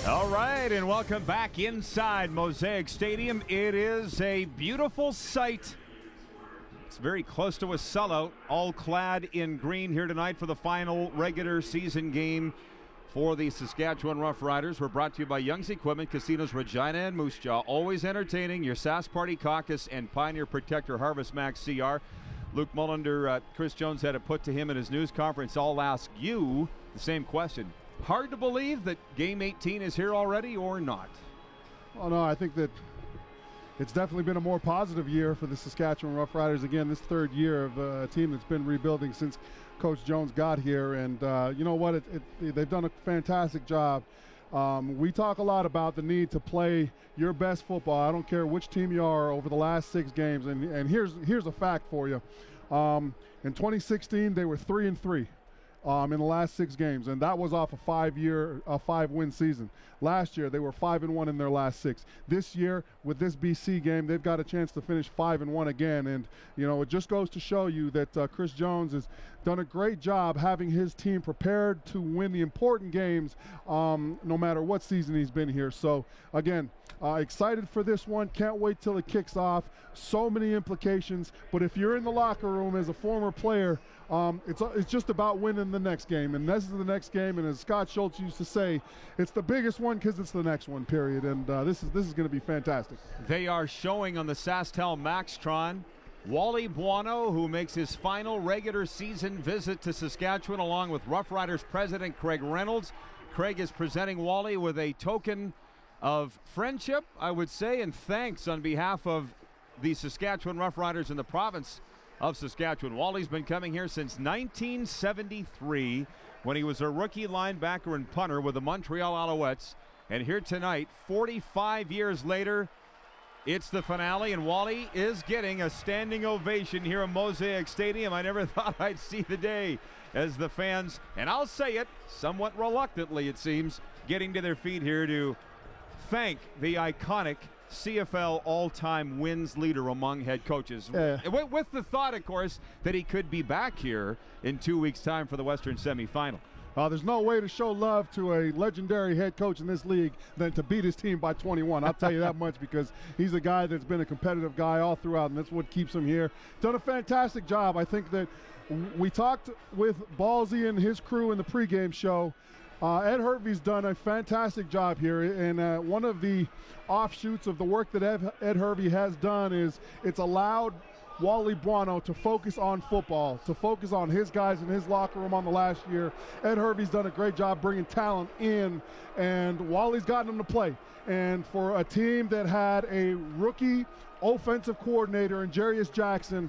All right, and welcome back inside Mosaic Stadium. It is a beautiful sight. It's very close to a sellout, all clad in green here tonight for the final regular season game for the Saskatchewan Roughriders. We're brought to you by Young's Equipment, Casinos Regina and Moose Jaw. Always entertaining, your Sask Party Caucus and Pioneer Protector Harvest Max CR. Luke Mullender, Chris Jones had it put to him in his news conference. I'll ask you the same question. Hard to believe that Game 18 is here already or not? Oh, no, I think that it's definitely been a more positive year for the Saskatchewan Roughriders. Again, this third year of a team that's been rebuilding since Coach Jones got here. And you know what? They've done a fantastic job. We talk a lot about the need to play your best football. I don't care which team you are over the last 6 games. And here's a fact for you. In 2016, they were 3-3. In the last 6 games, and that was off a 5-win season. Last year, they were 5-1 in their last 6. This year, with this BC game, they've got a chance to finish 5-1 again. And you know, it just goes to show you that Chris Jones has done a great job having his team prepared to win the important games, no matter what season he's been here. So again, excited for this one. Can't wait till it kicks off. So many implications. But if you're in the locker room as a former player, it's just about winning the next game. And this is the next game. And as Scott Schultz used to say, it's the biggest one because it's the next one, period. And this is going to be fantastic. They are showing on the SaskTel Maxtron Wally Buono, who makes his final regular season visit to Saskatchewan along with Roughriders president Craig Reynolds. Craig is presenting Wally with a token of friendship, I would say, and thanks on behalf of the Saskatchewan Roughriders in the province of Saskatchewan. Wally's been coming here since 1973 when he was a rookie linebacker and punter with the Montreal Alouettes. And here tonight, 45 years later, it's the finale, and Wally is getting a standing ovation here at Mosaic Stadium. I never thought I'd see the day as the fans, and I'll say it, somewhat reluctantly it seems, getting to their feet here to thank the iconic CFL all-time wins leader among head coaches. With the thought, of course, that he could be back here in 2 weeks' time for the Western semifinal. There's no way to show love to a legendary head coach in this league than to beat his team by 21. I'll tell you that much, because he's a guy that's been a competitive guy all throughout, and that's what keeps him here. Done a fantastic job. I think that we talked with Ballsy and his crew in the pregame show. Ed Hervey's done a fantastic job here, and one of the offshoots of the work that Ed Hervey has done is it's allowed Wally Buono to focus on football, to focus on his guys in his locker room on the last year. Ed Hervey's done a great job bringing talent in, and Wally's gotten them to play. And for a team that had a rookie offensive coordinator in Jarius Jackson,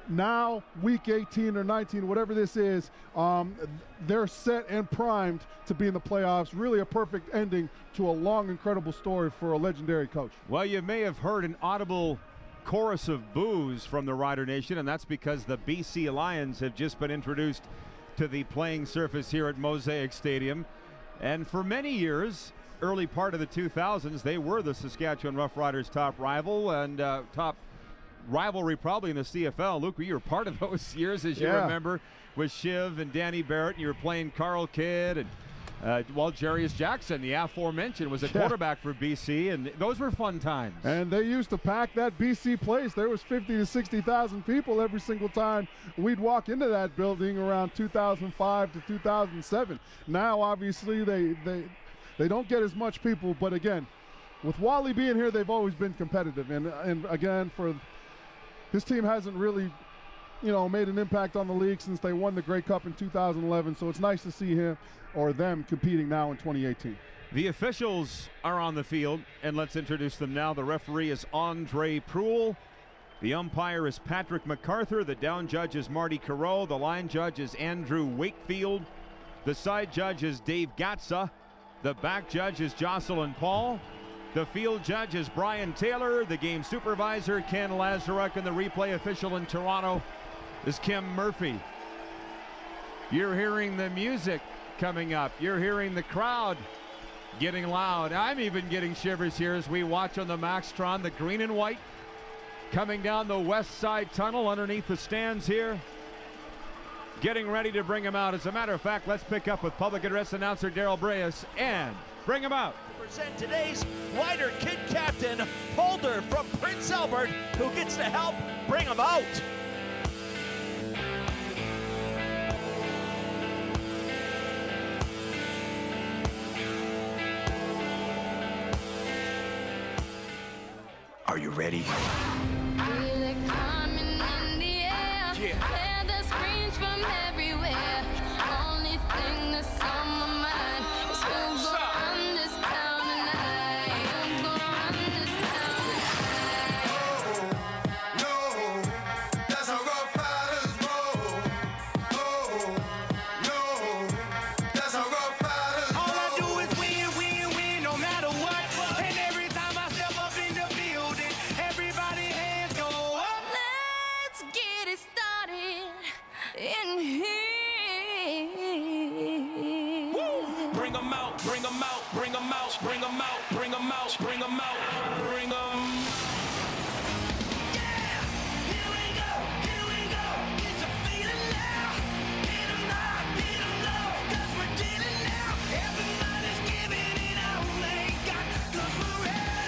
now week 18 or 19, whatever this is, they're set and primed to be in the playoffs. Really a perfect ending to a long, incredible story for a legendary coach. Well, you may have heard an audible chorus of boos from the Rider Nation, and that's because the BC Lions have just been introduced to the playing surface here at Mosaic Stadium. And for many years, early part of the 2000s, they were the Saskatchewan Roughriders' top rival and top rivalry probably in the CFL. Luke, you were part of those years, as you remember, with Shiv and Danny Barrett, and you were playing Carl Kidd, and Jarius Jackson, the aforementioned, was a quarterback for BC, and those were fun times. And they used to pack that BC place. There was 50 to 60,000 people every single time we'd walk into that building around 2005 to 2007. Now, obviously, they don't get as much people, but again, with Wally being here, they've always been competitive. And again, for this team hasn't really, made an impact on the league since they won the Grey Cup in 2011. So it's nice to see him or them competing now in 2018. The officials are on the field, and let's introduce them now. The referee is Andre Proulx. The umpire is Patrick MacArthur. The down judge is Marty Carreau. The line judge is Andrew Wakefield. The side judge is Dave Gatza. The back judge is Jocelyn Paul. The field judge is Brian Taylor. The game supervisor, Ken Lazaruk, and the replay official in Toronto is Kim Murphy. You're hearing the music coming up. You're hearing the crowd getting loud. I'm even getting shivers here as we watch on the Maxtron, the green and white coming down the west side tunnel underneath the stands here. Getting ready to bring him out. As a matter of fact, let's pick up with public address announcer Daryl Breas and Bring him out. Present today's Wider Kid Captain, Holder from Prince Albert, who gets to help bring him out. Are you ready? Feel it coming in the air. Yeah. Hear the screams from everywhere. Only thing that's on my mind is who's gonna run this town tonight. Who's gonna run this town tonight? No, that's how Rough Riders roll. Oh, no, that's how Rough Riders roll. All I do is win, win, win, no matter what. And every time I step up in the building, everybody hands go up. Let's get it started in here. Bring 'em out, bring 'em out, bring 'em out, bring 'em out, bring 'em out, bring 'em out, bring 'em. Yeah, here we go, get your feeling now. Get 'em high, get 'em low, 'cause we're dealing now. Everybody's giving it all they got, 'cause we're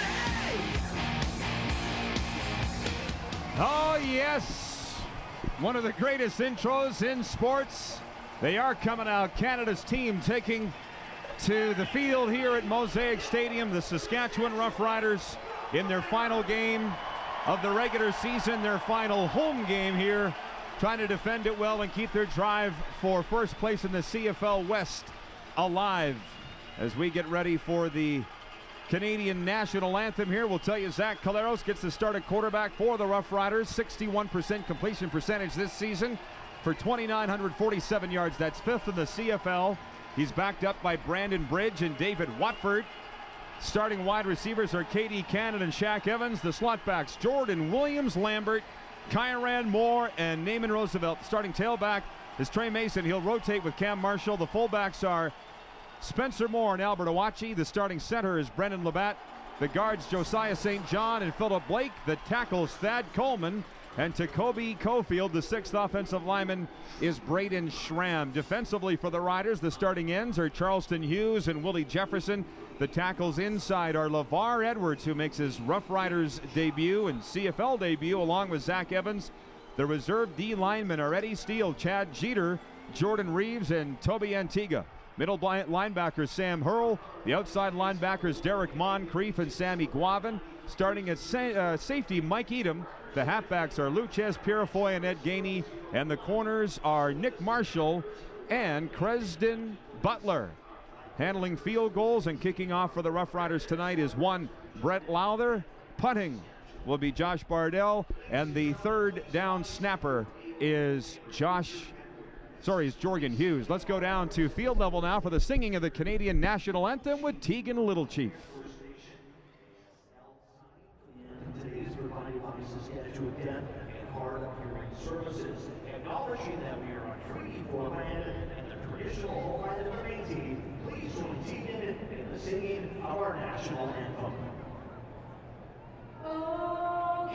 ready. Oh, yes. One of the greatest intros in sports. They are coming out. Canada's team taking to the field here at Mosaic Stadium. The Saskatchewan Roughriders in their final game of the regular season, their final home game here, trying to defend it well and keep their drive for first place in the CFL West alive. As we get ready for the Canadian national anthem here, we'll tell you Zach Collaros gets to start at quarterback for the Rough Riders. 61% completion percentage this season for 2,947 yards. That's fifth in the CFL. He's backed up by Brandon Bridge and David Watford. Starting wide receivers are K.D. Cannon and Shaq Evans. The slot backs Jordan Williams Lambert, Kyran Moore, and Naaman Roosevelt. The starting tailback is Trey Mason. He'll rotate with Cam Marshall. The fullbacks are Spencer Moore and Albert Awachi. The starting center is Brendan Labatt. The guards Josiah St. John and Philip Blake. The tackles Thad Coleman and Tacoby Cofield. The sixth offensive lineman is Braden Schramm. Defensively for the Riders, the starting ends are Charleston Hughes and Willie Jefferson. The tackles inside are LeVar Edwards, who makes his Rough Riders debut and CFL debut along with Zach Evans. The reserve D linemen are Eddie Steele, Chad Jeter, Jordan Reeves, and Toby Antigua. Middle linebacker Sam Hurl. The outside linebackers Derek Moncrief and Sammy Guavin. Starting at safety, Mike Edom. The halfbacks are Luchez Purifoy and Ed Gainey. And the corners are Nick Marshall and Cresden Butler. Handling field goals and kicking off for the Rough Riders tonight is one Brett Lowther. Punting will be Josh Bardell. And the third down snapper is Jorgen Hughes. Let's go down to field level now for the singing of the Canadian national anthem with Tegan Littlechief. Today is provided by Saskatchewan Deaf and Hard of Hearing Services, acknowledging that we are on Treaty 4 land and the traditional homeland of the Métis. Please join Tegan in the singing of our national anthem. Oh,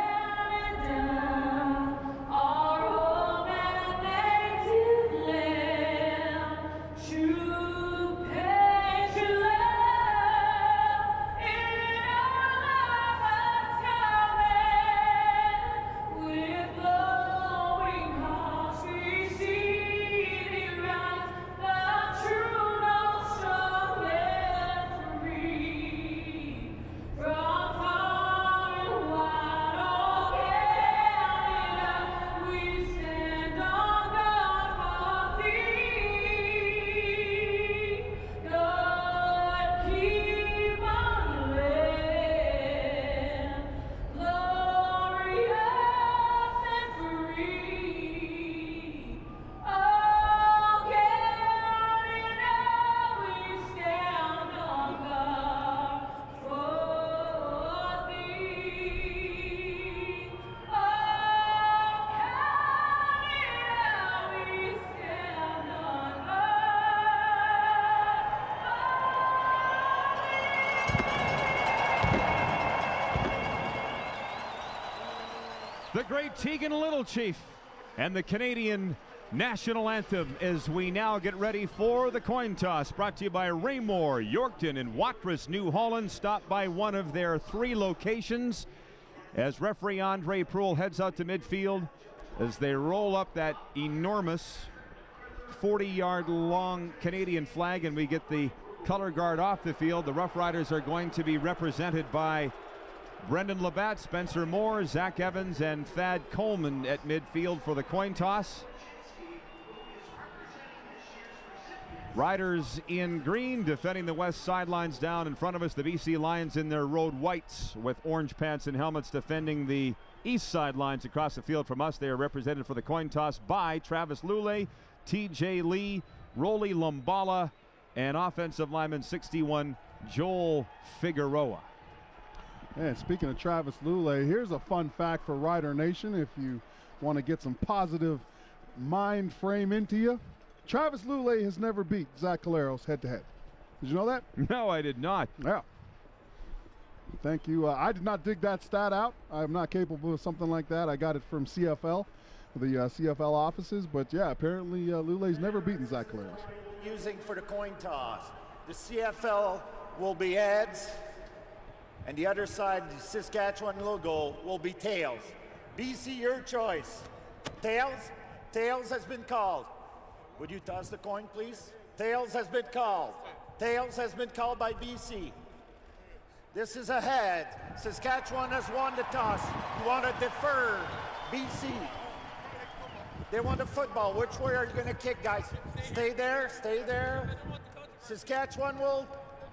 Canada, our home and native land, true patriot love in our hearts command. With glowing hearts we see thee rise, the true, noble, strong and free. From far and wide, oh Canada, we stand on guard for thee. God keep our land glorious and free. Oh Canada, we stand on guard for thee. Oh Canada, we stand on The great Tegan Littlechief and the Canadian National anthem as we now get ready for the coin toss, brought to you by Raymore, Yorkton, and Watrous, New Holland. Stop by one of their 3 locations as referee Andre Proulx heads out to midfield as they roll up that enormous 40-yard long Canadian flag, and we get the color guard off the field. The Rough Riders are going to be represented by Brendan Labatt, Spencer Moore, Zach Evans, and Thad Coleman at midfield for the coin toss. Riders in green defending the west sidelines. Down in front of us, the BC Lions in their road whites with orange pants and helmets defending the east sidelines across the field from us. They are represented for the coin toss by Travis Lulay, TJ Lee, Rolly Lumbala, and offensive lineman 61 Joel Figueroa. And speaking of Travis Lulay, here's a fun fact for Rider Nation if you want to get some positive mind frame into you. Travis Lulay has never beat Zach Caleros head-to-head. Did you know that? No, I did not. Yeah. Thank you. I did not dig that stat out. I'm not capable of something like that. I got it from CFL, the CFL offices. But, yeah, apparently Lulay's never beaten Zach Caleros. Using for the coin toss. The CFL will be heads, and the other side, the Saskatchewan logo, will be tails. BC, your choice. Tails? Tails has been called. Would you toss the coin, please? Tails has been called. Tails has been called by BC. This is a head. Saskatchewan has won the toss. You want to defer, BC. They want the football. Which way are you going to kick, guys? Stay there, stay there. Saskatchewan will,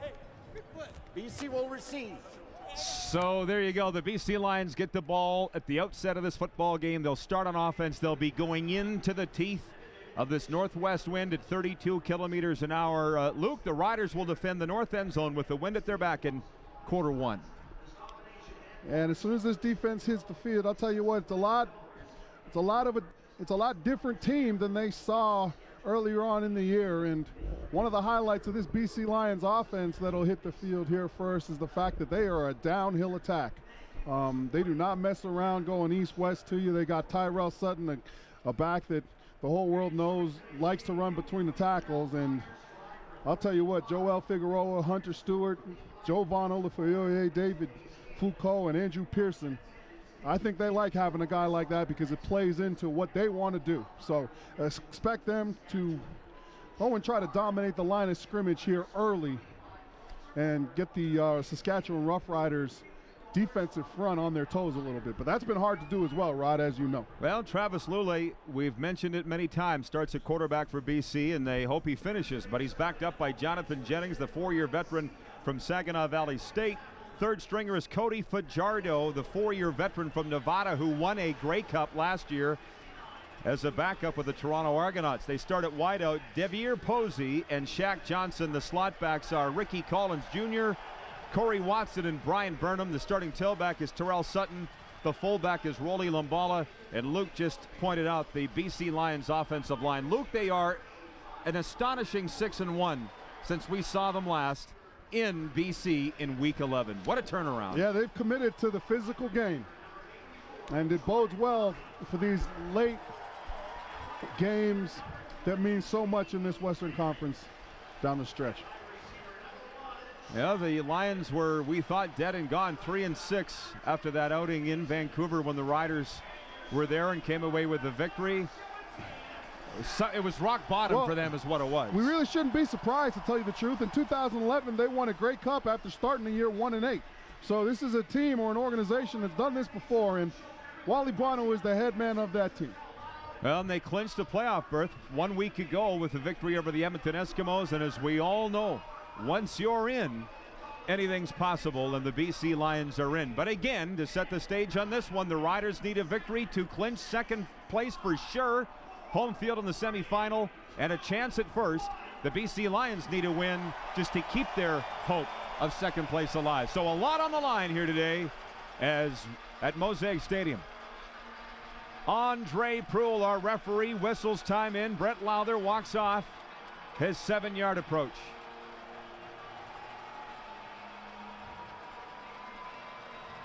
BC will receive. So there you go. The BC Lions get the ball at the outset of this football game. They'll start on offense. They'll be going into the teeth of this northwest wind at 32 kilometers an hour. Luke, the Riders will defend the north end zone with the wind at their back in quarter 1. And as soon as this defense hits the field, I'll tell you what, it's a lot different team than they saw earlier on in the year. And one of the highlights of this BC Lions offense that'll hit the field here first is the fact that they are a downhill attack. They do not mess around going east-west to you. They got Tyrell Sutton, a back that the whole world knows likes to run between the tackles. And I'll tell you what, Joel Figueroa, Hunter Stewart, Jovan Olafoyoye, David Foucault, and Andrew Pearson, I think they like having a guy like that because it plays into what they want to do. So expect them to go and try to dominate the line of scrimmage here early and get the Saskatchewan Roughriders defensive front on their toes a little bit. But that's been hard to do as well, Rod, as you know. Well, Travis Lulay, we've mentioned it many times, starts at quarterback for BC, and they hope he finishes. But he's backed up by Jonathan Jennings, the 4-year veteran from Saginaw Valley State. Third stringer is Cody Fajardo, the 4-year veteran from Nevada who won a Grey Cup last year as a backup with the Toronto Argonauts. They start at wideout. Devier Posey and Shaq Johnson. The slot backs are Ricky Collins Jr., Corey Watson, and Brian Burnham. The starting tailback is Terrell Sutton. The fullback is Rolly Lumbala. And Luke just pointed out the BC Lions offensive line. Luke, they are an astonishing 6-1 since we saw them last in BC in week 11. What a turnaround. Yeah, they've committed to the physical game. And it bodes well for these late games that mean so much in this Western Conference down the stretch. Yeah, the Lions were, we thought, dead and gone, 3-6 after that outing in Vancouver when the Riders were there and came away with the victory. It was rock bottom for them is what it was. We really shouldn't be surprised, to tell you the truth. In 2011, they won a Grey Cup after starting the year 1-8. So this is a team or an organization that's done this before, and Wally Buono is the head man of that team. Well, and they clinched a playoff berth 1 week ago with a victory over the Edmonton Eskimos, and as we all know, once you're in, anything's possible, and the BC Lions are in. But again, to set the stage on this one, the Riders need a victory to clinch second place for sure. Home field in the semifinal and a chance at first. The BC Lions need a win just to keep their hope of second place alive. So a lot on the line here today as at Mosaic Stadium. Andre Proulx, our referee, whistles time in. Brett Lowther walks off his 7-yard approach.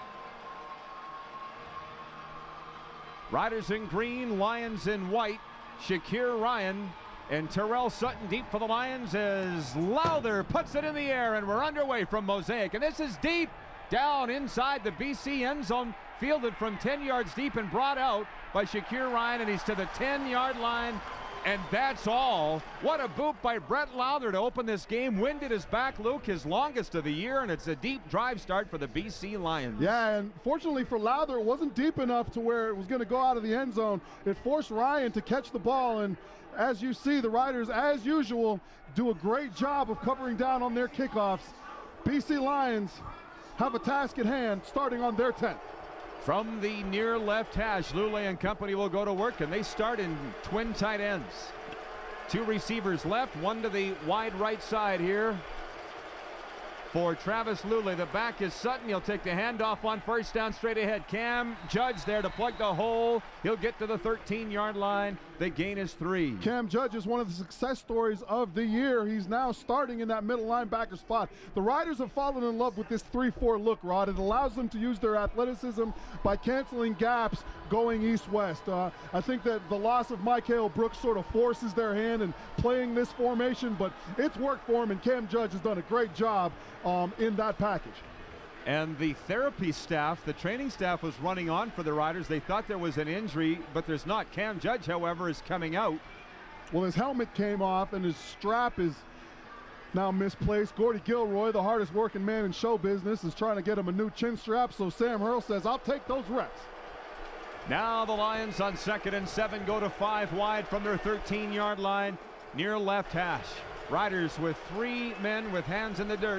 Riders in green, Lions in white. Shakir Ryan and Terrell Sutton deep for the Lions as Lowther puts it in the air, and we're underway from Mosaic. And this is deep down inside the BC end zone, fielded from 10 yards deep and brought out by Shakir Ryan, and he's to the 10-yard line. And that's all. What a boot by Brett Lowther to open this game. Wind at his back, Luke, his longest of the year, and it's a deep drive start for the BC Lions. Yeah, and fortunately for Lowther, it wasn't deep enough to where it was going to go out of the end zone. It forced Ryan to catch the ball, and as you see, the Riders, as usual, do a great job of covering down on their kickoffs. BC Lions have a task at hand starting on their 10th. From the near left hash, Lule and company will go to work, and they start in twin tight ends. Two receivers left, one to the wide right side here for Travis Lule. The back is Sutton. He'll take the handoff on first down straight ahead. Cam Judge there to plug the hole. He'll get to the 13-yard line. The gain is 3. Cam Judge is one of the success stories of the year. He's now starting in that middle linebacker spot. The Riders have fallen in love with this 3-4 look, Rod. It allows them to use their athleticism by canceling gaps going east-west. I think that the loss of Michael Brooks sort of forces their hand in playing this formation, but it's worked for him, and Cam Judge has done a great job in that package. And the therapy staff, the training staff, was running on for the Riders. They thought there was an injury, but there's not. Cam Judge, however, is coming out. Well, his helmet came off, and his strap is now misplaced. Gordy Gilroy, the hardest working man in show business, is trying to get him a new chin strap, so Sam Hurl says, I'll take those reps. Now the Lions on 2nd and 7 go to 5 wide from their 13-yard line near left hash. Riders with 3 men with hands in the dirt.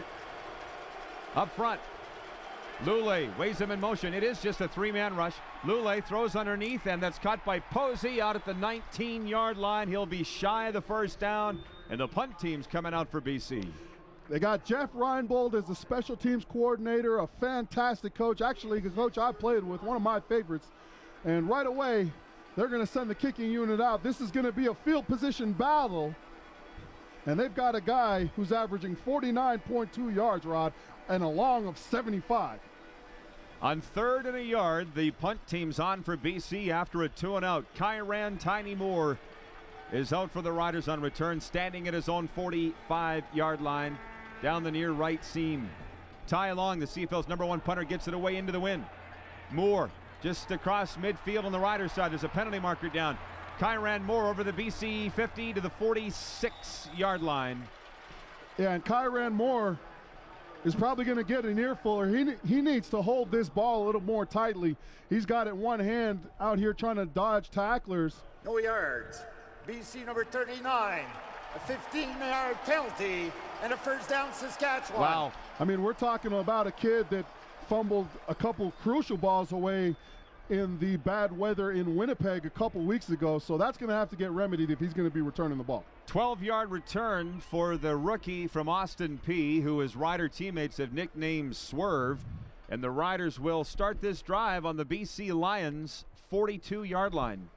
Up front, Lule weighs him in motion. It is just a 3-man rush. Lule throws underneath, and that's caught by Posey out at the 19-yard line. He'll be shy of the first down, and the punt team's coming out for BC. They got Jeff Reinbold as the special teams coordinator, a fantastic coach. Actually, the coach I played with, one of my favorites. And right away, they're going to send the kicking unit out. This is going to be a field position battle. And they've got a guy who's averaging 49.2 yards, Rod, and a long of 75. On 3rd and a yard, the punt team's on for BC after a 2-and-out. Kyran Tiny Moore is out for the Riders on return, standing at his own 45-yard line down the near right seam. Ty Long, the CFL's #1 punter, gets it away into the wind. Moore just across midfield on the Riders side. There's a penalty marker down. Kyran Moore over the BC 50 to the 46-yard line. Yeah, and Kyran Moore is probably going to get an earful, or he needs to hold this ball a little more tightly. He's got it in one hand out here trying to dodge tacklers. No yards. BC number 39. A 15-yard penalty and a first down Saskatchewan. Wow. I mean, we're talking about a kid that fumbled a couple crucial balls away in the bad weather in Winnipeg a couple weeks ago, so that's going to have to get remedied if he's going to be returning the ball. 12-yard return for the rookie from Austin Peay, who his Rider teammates have nicknamed Swerve. And the Riders will start this drive on the BC Lions 42-yard line.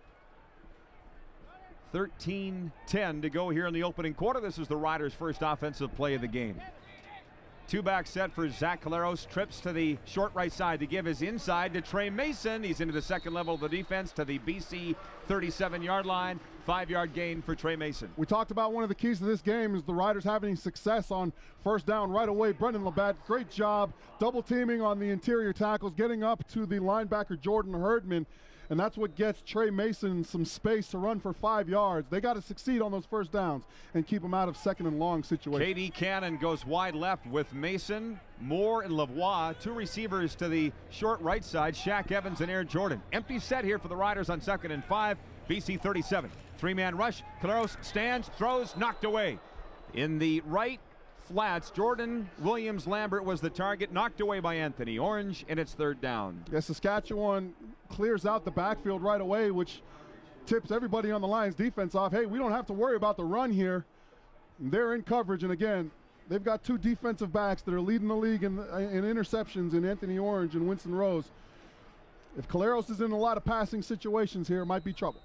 13-10 to go here in the opening quarter. This is the Riders' first offensive play of the game. Two-back set for Zach Collaros. Trips to the short right side to give his inside to Trey Mason. He's into the second level of the defense to the BC 37-yard line. 5-yard gain for Trey Mason. We talked about one of the keys to this game is the Riders having success on first down right away. Brendan Labatt, great job double teaming on the interior tackles, getting up to the linebacker Jordan Herdman. And that's what gets Trey Mason some space to run for 5 yards. They got to succeed on those first downs and keep them out of second and long situations. K.D. Cannon goes wide left with Mason, Moore, and Lavoie. Two receivers to the short right side, Shaq Evans and Air Jordan. Empty set here for the Riders on 2nd and 5. BC 37. 3-man rush. Collaros stands, throws, knocked away. In the right flats, Jordan Williams Lambert was the target, knocked away by Anthony Orange, and it's 3rd down. Yeah, Saskatchewan clears out the backfield right away, which tips everybody on the Lions defense off. Hey, we don't have to worry about the run here. They're in coverage, and again, they've got two defensive backs that are leading the league in interceptions in Anthony Orange and Winston Rose. If Collaros is in a lot of passing situations here, it might be trouble.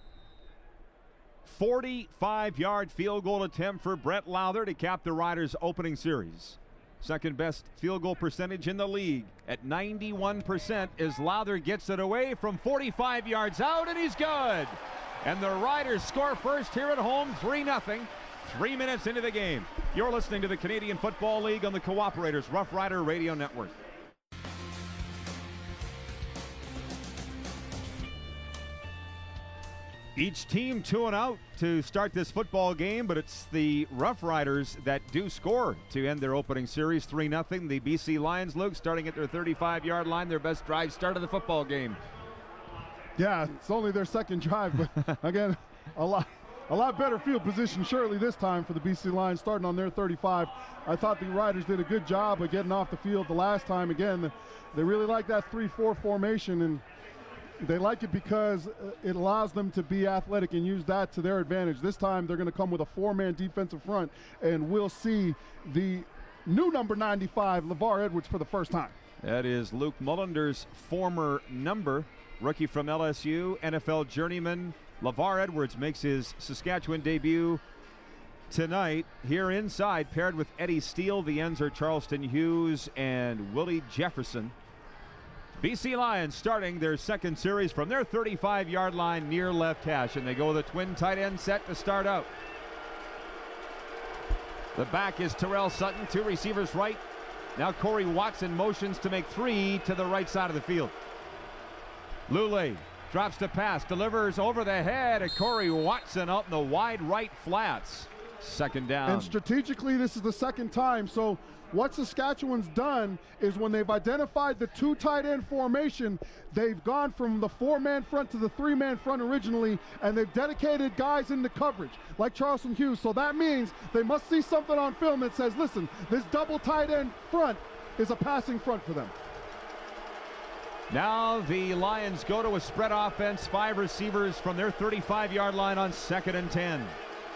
45-yard field goal attempt for Brett Lowther to cap the Riders' opening series. Second best field goal percentage in the league at 91% as Lowther gets it away from 45 yards out, and he's good. And the Riders score first here at home, 3-0. 3 minutes into the game. You're listening to the Canadian Football League on the Cooperators Rough Rider Radio Network. Each team 2-0 to start this football game, but it's the Rough Riders that do score to end their opening series, 3-0. The BC Lions, Luke, starting at their 35-yard line, their best drive start of the football game. Yeah, it's only their second drive, but again, a lot better field position surely this time for the BC Lions, starting on their 35. I thought the Riders did a good job of getting off the field the last time. Again, they really like that 3-4 formation, and they like it because it allows them to be athletic and use that to their advantage. This time they're going to come with a 4-man defensive front, and we'll see the new number 95, LeVar Edwards, for the first time. That is Luke Mullender's former number. Rookie from LSU, NFL journeyman LeVar Edwards makes his Saskatchewan debut tonight. Here inside, paired with Eddie Steele. The ends are Charleston Hughes and Willie Jefferson. BC Lions starting their second series from their 35-yard line near left hash, and they go with a twin tight end set to start out. The back is Terrell Sutton, 2 receivers right. Now Corey Watson motions to make 3 to the right side of the field. Lule drops to pass, delivers over the head of Corey Watson out in the wide right flats. Second down. And strategically, this is the second time. So what Saskatchewan's done is when they've identified the 2 tight end formation, they've gone from the 4-man front to the 3-man front originally, and they've dedicated guys into coverage, like Charleston Hughes. So that means they must see something on film that says, listen, this double tight end front is a passing front for them. Now the Lions go to a spread offense, 5 receivers from their 35-yard line on 2nd and 10.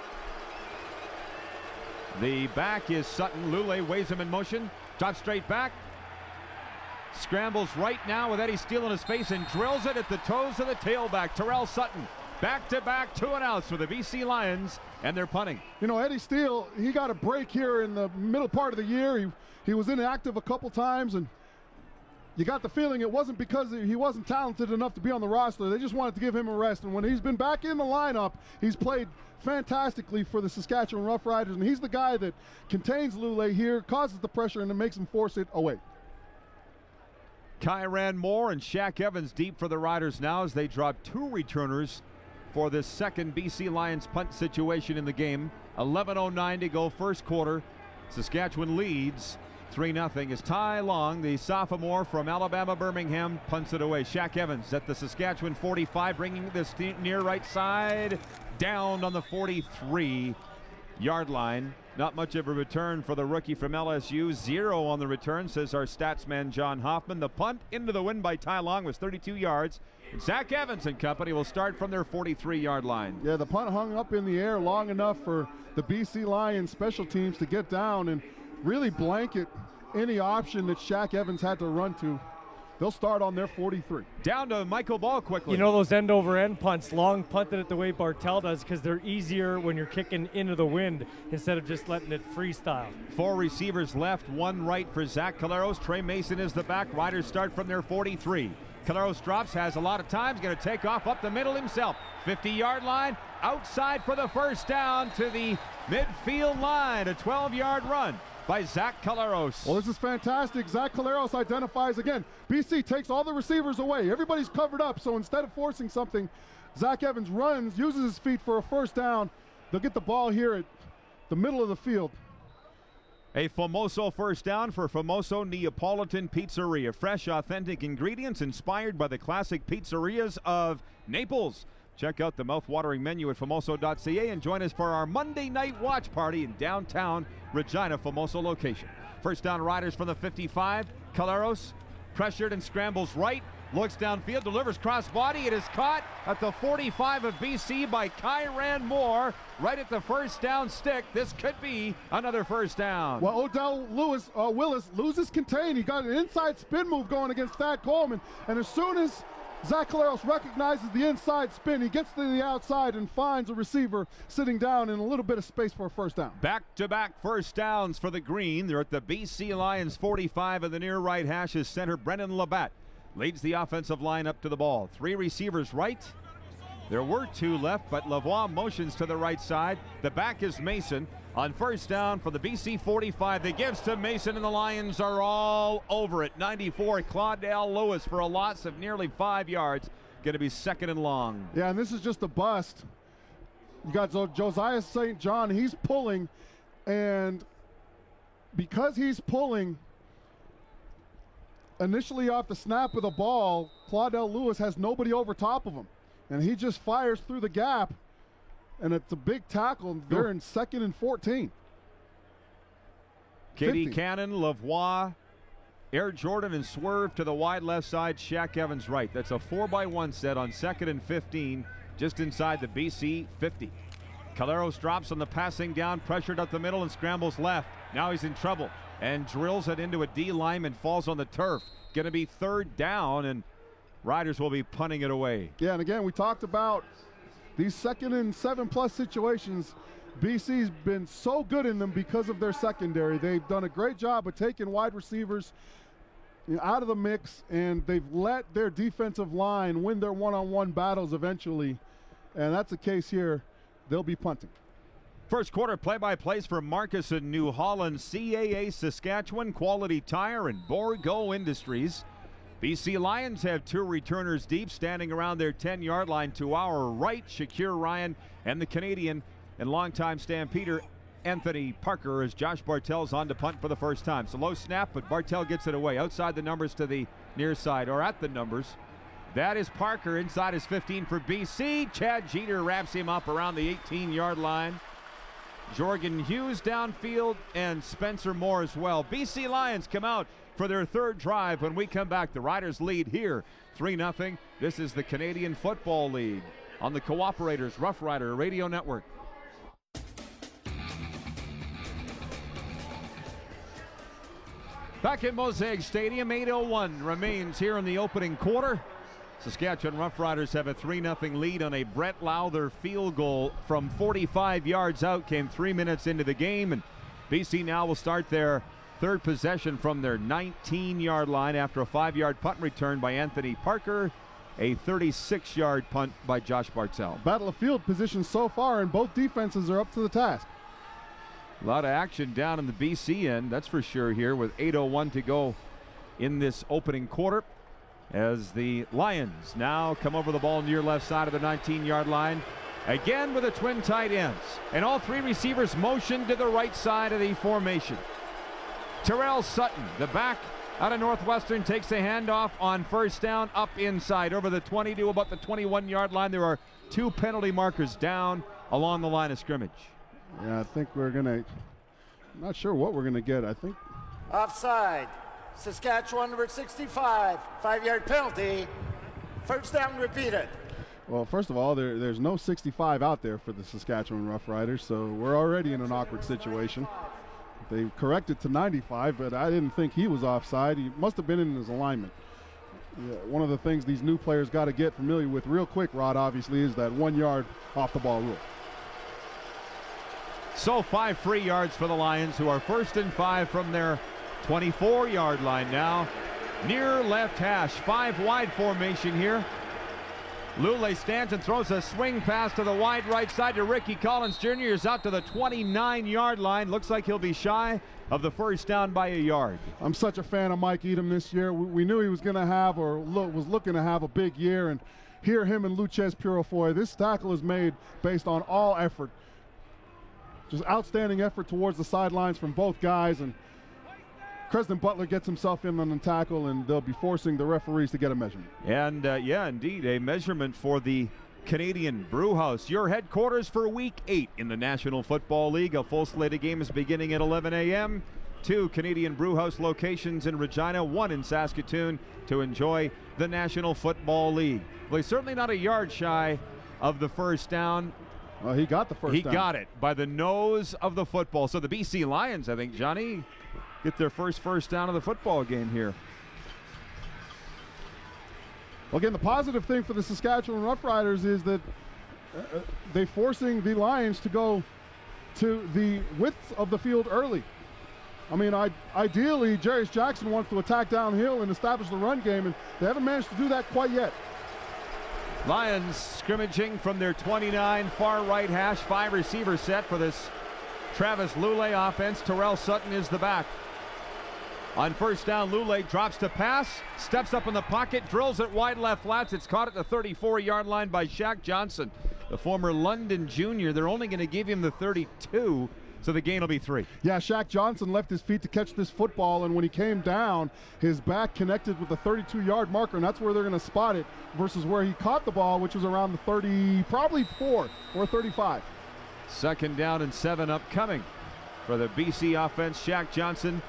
The back is Sutton. Lule weighs him in motion, drops straight back, scrambles right now with Eddie Steele in his face and drills it at the toes of the tailback. Terrell Sutton, back-to-back 2-and-outs for the BC Lions, and they're punting. You know, Eddie Steele, he got a break here in the middle part of the year. He was inactive a couple times, and you got the feeling it wasn't because he wasn't talented enough to be on the roster. They just wanted to give him a rest. And when he's been back in the lineup, he's played fantastically for the Saskatchewan Roughriders. And he's the guy that contains Lule here, causes the pressure, and then makes him force it away. Kyran Moore and Shaq Evans deep for the Riders now as they drop 2 returners for this second BC Lions punt situation in the game. 11:09 to go, first quarter. Saskatchewan leads 3-0 as Ty Long, the sophomore from Alabama Birmingham, punts it away. Shaq Evans at the Saskatchewan 45, bringing this near right side down on the 43-yard line. Not much of a return for the rookie from LSU. 0 on the return, says our statsman John Hoffman. The punt into the wind by Ty Long was 32 yards. And Zach Evans and company will start from their 43-yard line. Yeah, the punt hung up in the air long enough for the BC Lions special teams to get down and really blanket any option that Shaq Evans had to run to. They'll start on their 43. Down to Michael Ball quickly. You know those end-over-end punts, long punted it the way Bartel does, because they're easier when you're kicking into the wind instead of just letting it freestyle. 4 receivers left, 1 right for Zach Caleros. Trey Mason is the back. Riders start from their 43. Caleros drops, has a lot of time, he's going to take off up the middle himself. 50-yard line, outside for the first down to the midfield line. A 12-yard run by Zach Caleros. Well, this is fantastic. Zach Caleros identifies again. BC takes all the receivers away. Everybody's covered up, so instead of forcing something, Zach Evans runs, uses his feet for a first down. They'll get the ball here at the middle of the field. A Famoso first down for Famoso Neapolitan Pizzeria. Fresh, authentic ingredients inspired by the classic pizzerias of Naples. Check out the mouth-watering menu at Famoso.ca and join us for our Monday night watch party in downtown Regina Famoso location. First down, Riders from the 55. Caleros pressured and scrambles right. Looks downfield, delivers cross-body. It is caught at the 45 of BC by Kyran Moore, right at the first down stick. This could be another first down. Well, Odell Willis loses contain. He got an inside spin move going against Thad Coleman, and as soon as Zach Caleros recognizes the inside spin, he gets to the outside and finds a receiver sitting down in a little bit of space for a first down. Back-to-back first downs for the Green. They're at the BC Lions 45 of the near right hash as center Brennan Labatt leads the offensive line up to the ball. 3 receivers right, There were 2 left, but Lavoie motions to the right side. The back is Mason. On first down for the BC 45, they gives to Mason, and the Lions are all over it. 94, Claudel Lewis for a loss of nearly 5 yards. Going to be second and long. Yeah, and this is just a bust. You got Josiah St. John. He's pulling, and because he's pulling, initially off the snap of the ball, Claudel Lewis has nobody over top of him, and he just fires through the gap, and it's a big tackle. They're in 2nd and 14. Katie 50. Cannon, Lavoie, Air Jordan, and swerve to the wide left side, Shaq Evans right. That's a 4-by-1 set on 2nd and 15, just inside the BC 50. Caleros drops on the passing down, pressured up the middle and scrambles left. Now he's in trouble and drills it into a D lineman, falls on the turf. Going to be 3rd down, and Riders will be punting it away. Yeah, and again, we talked about these 2nd and 7+ situations. BC's been so good in them because of their secondary. They've done a great job of taking wide receivers out of the mix, and they've let their defensive line win their one-on-one battles eventually, and that's the case here. They'll be punting. First quarter play-by-plays for Marcus in New Holland, CAA Saskatchewan, Quality Tire, and Borgo Industries. BC Lions have 2 returners deep, standing around their 10-yard line to our right, Shakir Ryan, and the Canadian and longtime Stampeder Anthony Parker, as Josh Bartel's on to punt for the first time. So low snap, but Bartel gets it away. Outside the numbers to the near side, or at the numbers. That is Parker inside his 15 for BC. Chad Jeter wraps him up around the 18-yard line. Jorgen Hughes downfield, and Spencer Moore as well. BC Lions come out for their 3rd drive. When we come back, the Riders lead here 3-0. This is the Canadian Football League on the Cooperators Rough Rider Radio Network. Back at Mosaic Stadium, 8:01 remains here in the opening quarter. Saskatchewan Roughriders have a 3-0 lead on a Brett Lowther field goal from 45 yards out. Came 3 minutes into the game, and BC now will start their 3rd possession from their 19-yard line after a 5-yard punt return by Anthony Parker, a 36-yard punt by Josh Bartel. Battle of field position so far, and both defenses are up to the task. A lot of action down in the BC end, that's for sure here, with 8:01 to go in this opening quarter, as the Lions now come over the ball near left side of the 19-yard line, again with the twin tight ends, and all 3 receivers motion to the right side of the formation. Terrell Sutton, the back out of Northwestern, takes a handoff on first down up inside over the 20 to about the 21-yard line. There are 2 penalty markers down along the line of scrimmage. Yeah, I think we're going to, I'm not sure what we're going to get. I think Offside. Saskatchewan number 65. 5-yard penalty. First down repeated. Well, first of all, there's no 65 out there for the Saskatchewan Roughriders, so we're already in an awkward situation. They corrected to 95, but I didn't think he was offside. He must have been in his alignment. Yeah, one of the things these new players got to get familiar with real quick, Rod, obviously, is that 1 yard off the ball rule. So 5 free yards for the Lions, who are 1st and 5 from their 24-yard line now. Near left hash, 5 wide formation here. Lule stands and throws a swing pass to the wide right side to Ricky Collins Jr. is out to the 29-yard line. Looks like he'll be shy of the first down by a yard. I'm such a fan of Mike Edom this year. We knew he was going to have, or was looking to have, a big year, and here him and Luchez Purifoy, this tackle is made based on all effort. Just outstanding effort towards the sidelines from both guys, and Creston Butler gets himself in on the tackle, and they'll be forcing the referees to get a measurement. And yeah, indeed, a measurement for the Canadian Brewhouse, your headquarters for Week 8 in the National Football League. A full slate of games beginning at 11 a.m. 2 Canadian Brewhouse locations in Regina, 1 in Saskatoon to enjoy the National Football League. Well, he's certainly not a yard shy of the first down. Well, he got the first down. He got it by the nose of the football. So the BC Lions, I think, Johnny, get their first down of the football game here. Well, again, the positive thing for the Saskatchewan Roughriders is that they're forcing the Lions to go to the width of the field early. I mean, ideally, Jarius Jackson wants to attack downhill and establish the run game, and they haven't managed to do that quite yet. Lions scrimmaging from their 29 far right hash, 5 receiver set for this Travis Lulay offense. Terrell Sutton is the back. On first down, Lulay drops to pass, steps up in the pocket, drills it wide left flats. It's caught at the 34-yard line by Shaq Johnson, the former London junior. They're only going to give him the 32, so the gain will be 3. Yeah, Shaq Johnson left his feet to catch this football, and when he came down, his back connected with the 32-yard marker, and that's where they're going to spot it versus where he caught the ball, which was around the 30, probably 4 or 35. Second down and 7 upcoming for the BC offense. Shaq Johnson,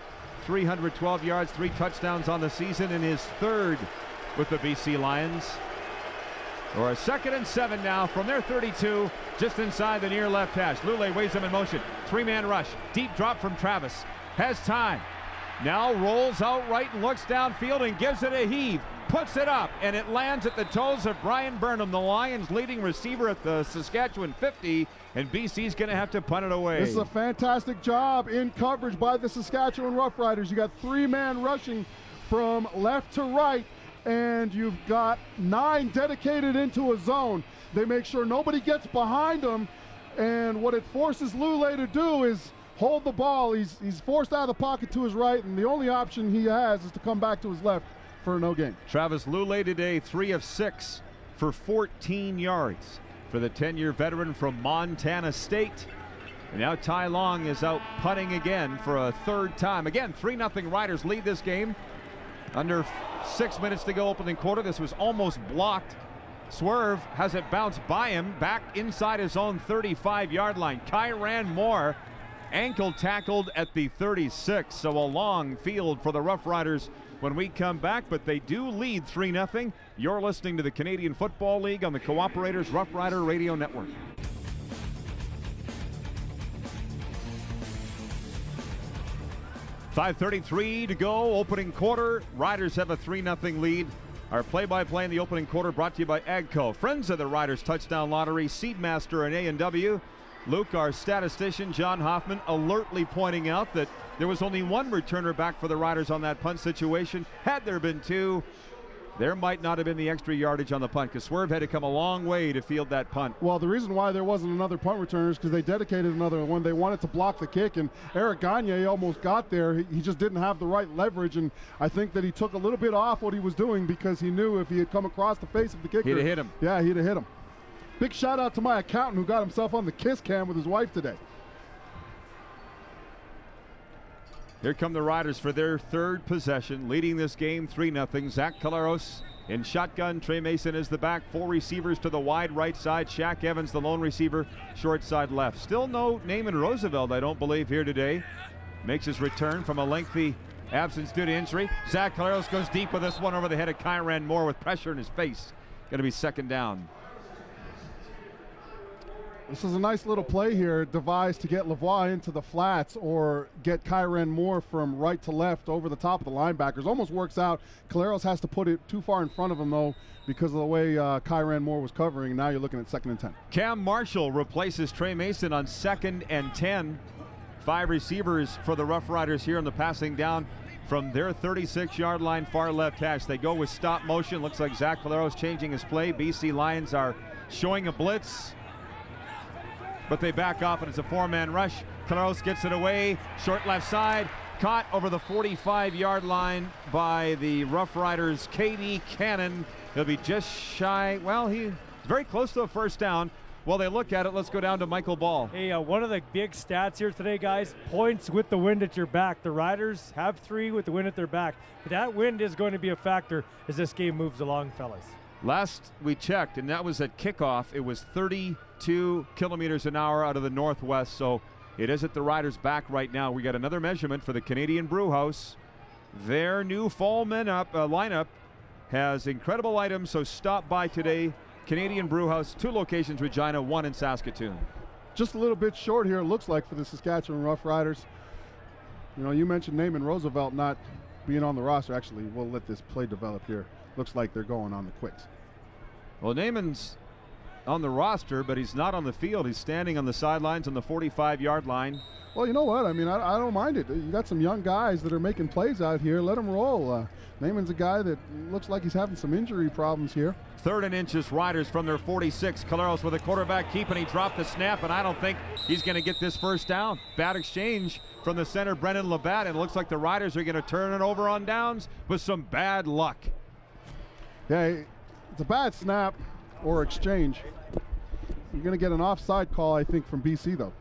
312 yards, 3 touchdowns on the season, in his 3rd with the BC Lions. Or a 2nd and 7 now from their 32, just inside the near left hash. Lulay waves him in motion. 3-man rush. Deep drop from Travis. Has time. Now rolls out right and looks downfield and gives it a heave. Puts it up, and it lands at the toes of Brian Burnham, the Lions' leading receiver at the Saskatchewan 50, and BC's going to have to punt it away. This is a fantastic job in coverage by the Saskatchewan Roughriders. You got 3-man rushing from left to right, and you've got 9 dedicated into a zone. They make sure nobody gets behind them, and what it forces Lulay to do is hold the ball. He's forced out of the pocket to his right, and the only option he has is to come back to his left for no gain. Travis Lulay today, 3 of 6 for 14 yards for the 10-year veteran from Montana State. And now Ty Long is out punting again for a 3rd time. Again, 3-0 Riders lead this game. Under 6 minutes to go opening quarter. This was almost blocked. Swerve has it bounce by him back inside his own 35-yard line. Kyran Moore ankle tackled at the 36. So a long field for the Rough Riders when we come back, but they do lead 3-0. You're listening to the Canadian Football League on the Cooperators Rough Rider Radio Network. .5:33 to go, opening quarter. Riders have a 3-0 lead. Our play-by-play in the opening quarter brought to you by AGCO. Friends of the Riders Touchdown Lottery, Seedmaster and A&W. Luke, our statistician, John Hoffman, alertly pointing out that there was only 1 returner back for the Riders on that punt situation. Had there been 2, there might not have been the extra yardage on the punt because Swerve had to come a long way to field that punt. Well, the reason why there wasn't another punt returner is because they dedicated another one. They wanted to block the kick, and Eric Gagne almost got there. He just didn't have the right leverage, and I think that he took a little bit off what he was doing because he knew if he had come across the face of the kicker, he'd have hit him. Yeah, he'd have hit him. Big shout out to my accountant who got himself on the kiss cam with his wife today. Here come the Riders for their 3rd possession, leading this game 3-0. Zach Caleros in shotgun. Trey Mason is the back. 4 receivers to the wide right side. Shaq Evans, the lone receiver, short side left. Still no Naaman Roosevelt, I don't believe, here today. Makes his return from a lengthy absence due to injury. Zach Caleros goes deep with this one over the head of Kyran Moore with pressure in his face. Going to be 2nd down. This is a nice little play here devised to get Lavoie into the flats or get Kyran Moore from right to left over the top of the linebackers. Almost works out. Caleros has to put it too far in front of him, though, because of the way Kyran Moore was covering. Now you're looking at 2nd and 10. Cam Marshall replaces Trey Mason on 2nd and 10. 5 receivers for the Rough Riders here on the passing down from their 36-yard line, far left hash. They go with stop motion. Looks like Zach Caleros changing his play. BC Lions are showing a blitz, but they back off, and it's a 4-man rush. Caleros gets it away, short left side, caught over the 45-yard line by the Rough Riders' KD Cannon. He'll be just shy. Well, he's very close to a 1st down. While they look at it, let's go down to Michael Ball. Hey, one of the big stats here today, guys, points with the wind at your back. The Riders have 3 with the wind at their back. But that wind is going to be a factor as this game moves along, fellas. Last we checked, and that was at kickoff, it was 32 kilometers an hour out of the northwest, so it is at the Riders' back right now. We got another measurement for the Canadian Brewhouse. Their new fall lineup has incredible items, so stop by today. Canadian Brewhouse, 2 locations, Regina, 1 in Saskatoon. Just a little bit short here, it looks like, for the Saskatchewan Rough Riders. You know, you mentioned Naaman Roosevelt not being on the roster. Actually, we'll let this play develop here. Looks like they're going on the quicks. Well, Naaman's on the roster, but he's not on the field. He's standing on the sidelines on the 45-yard line. Well, you know what? I mean, I don't mind it. You got some young guys that are making plays out here. Let them roll. Naaman's a guy that looks like he's having some injury problems here. 3rd and inches, Riders from their 46. Caleros with a quarterback keep, and he dropped the snap, and I don't think he's going to get this first down. Bad exchange from the center, Brendan Labatt, and it looks like the Riders are going to turn it over on downs with some bad luck. Yeah, it's a bad snap or exchange. You're going to get an offside call, I think, from BC, though.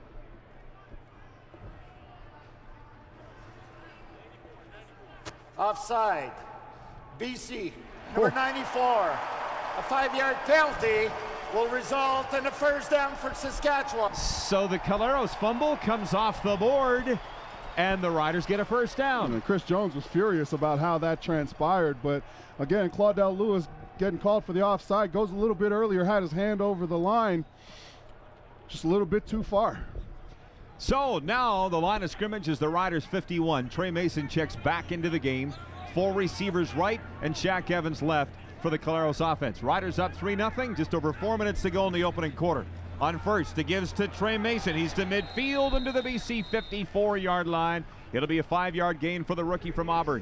Offside. BC, number 94. A 5-yard penalty will result in a first down for Saskatchewan. So the Caleros fumble comes off the board, and the Riders get a first down. And Chris Jones was furious about how that transpired, but again, Claudel Lewis getting called for the offside, goes a little bit earlier, had his hand over the line, just a little bit too far. So now the line of scrimmage is the Riders 51. Trey Mason checks back into the game. 4 receivers right and Shaq Evans left for the Caleros offense. Riders up 3-0, just over 4 minutes to go in the opening quarter. On first, it gives to Trey Mason. He's to midfield into the BC 54-yard line. It'll be a 5-yard gain for the rookie from Auburn.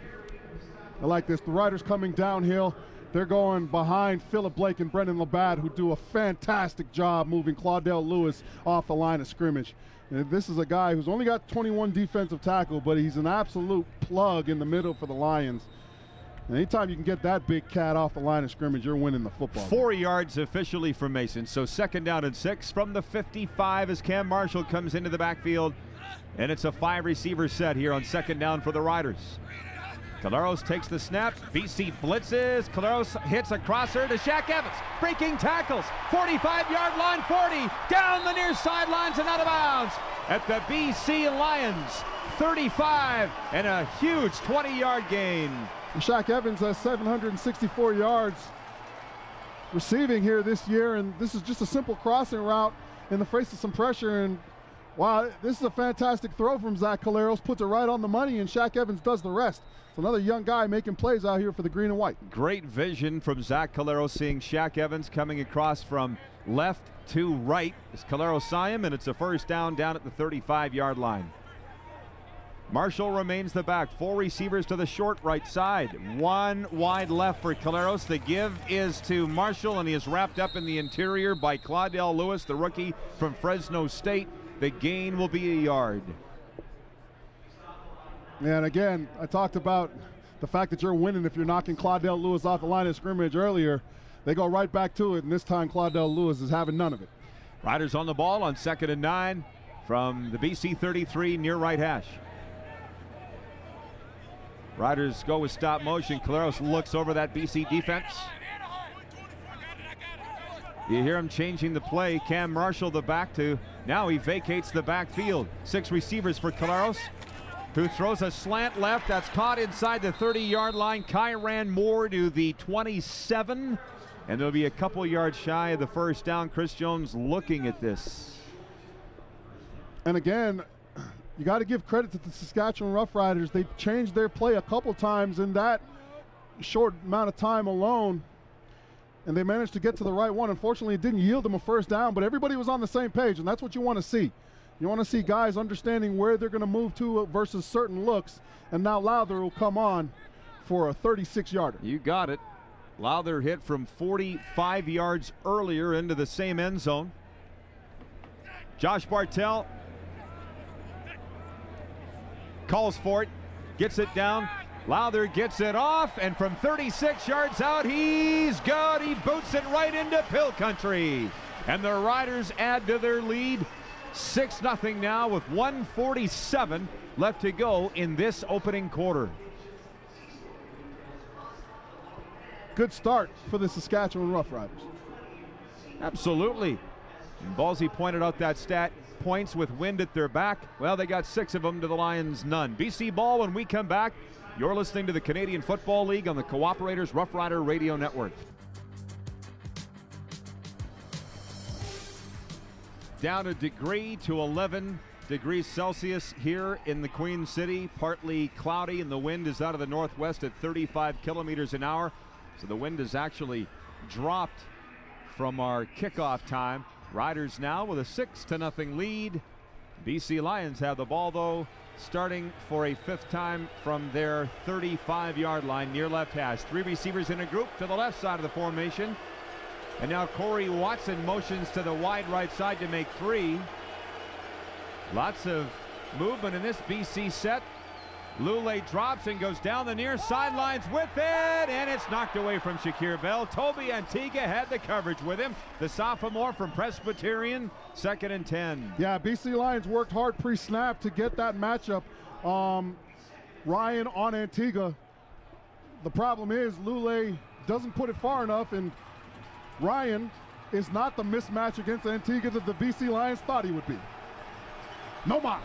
I like this. The Riders coming downhill. They're going behind Philip Blake and Brendan Labatt, who do a fantastic job moving Claudel Lewis off the line of scrimmage. And this is a guy who's only got 21 defensive tackle, but he's an absolute plug in the middle for the Lions. And anytime you can get that big cat off the line of scrimmage, you're winning the football. 4 yards officially for Mason. So 2nd down and 6 from the 55 as Cam Marshall comes into the backfield. And it's a 5-receiver set here on 2nd down for the Riders. Caleros takes the snap. BC blitzes. Caleros hits a crosser to Shaq Evans. Breaking tackles. 45-yard line, 40. Down the near sidelines and out of bounds at the BC Lions 35. And a huge 20-yard gain. Shaq Evans has 764 yards receiving here this year, and this is just a simple crossing route in the face of some pressure. And wow, this is a fantastic throw from Zach Caleros. Puts it right on the money, and Shaq Evans does the rest. So another young guy making plays out here for the green and white. Great vision from Zach Caleros, seeing Shaq Evans coming across from left to right. As Caleros saw him, and it's a first down at the 35-yard line. Marshall remains the back. 4 receivers to the short right side. 1 wide left for Caleros. The give is to Marshall, and he is wrapped up in the interior by Claudel Lewis, the rookie from Fresno State. The gain will be a yard. And again, I talked about the fact that you're winning if you're knocking Claudel Lewis off the line of scrimmage earlier. They go right back to it, and this time Claudel Lewis is having none of it. Riders on the ball on 2nd and 9 from the BC 33 near right hash. Riders go with stop motion. Caleros looks over that BC defense. You hear him changing the play. Cam Marshall, the back to. Now he vacates the backfield. 6 receivers for Caleros, who throws a slant left. That's caught inside the 30-yard line. Kyran Moore to the 27. And there'll be a couple yards shy of the first down. Chris Jones looking at this. And again, you got to give credit to the Saskatchewan Roughriders. They changed their play a couple times in that short amount of time alone, and they managed to get to the right one. Unfortunately, it didn't yield them a first down, but everybody was on the same page, and that's what you want to see. You want to see guys understanding where they're going to move to versus certain looks, and now Lowther will come on for a 36-yarder. You got it. Lowther hit from 45 yards earlier into the same end zone. Josh Bartell calls for it, gets it down. Lowther gets it off, and from 36 yards out, he's good. He boots it right into Pill Country. And the Riders add to their lead 6-0 now with 1:47 left to go in this opening quarter. Good start for the Saskatchewan Roughriders. Absolutely. And Ballsy pointed out that stat. Points with wind at their back. Well, they got 6 of them to the Lions, none. BC ball when we come back. You're listening to the Canadian Football League on the Cooperators Rough Rider Radio Network. Down a degree to 11 degrees Celsius here in the Queen City. Partly cloudy, and the wind is out of the northwest at 35 kilometers an hour. So the wind has actually dropped from our kickoff time. Riders now with a 6-0 lead. BC Lions have the ball, though, starting for a 5th time from their 35-yard line near left hash. 3 receivers in a group to the left side of the formation. And now Corey Watson motions to the wide right side to make 3. Lots of movement in this BC set. Lule drops and goes down the near sidelines with it, and it's knocked away from Shakir Bell. Toby Antigua had the coverage with him. The sophomore from Presbyterian, 2nd and 10. Yeah, BC Lions worked hard pre-snap to get that matchup. Ryan on Antigua. The problem is Lule doesn't put it far enough, and Ryan is not the mismatch against Antigua that the BC Lions thought he would be. No mas.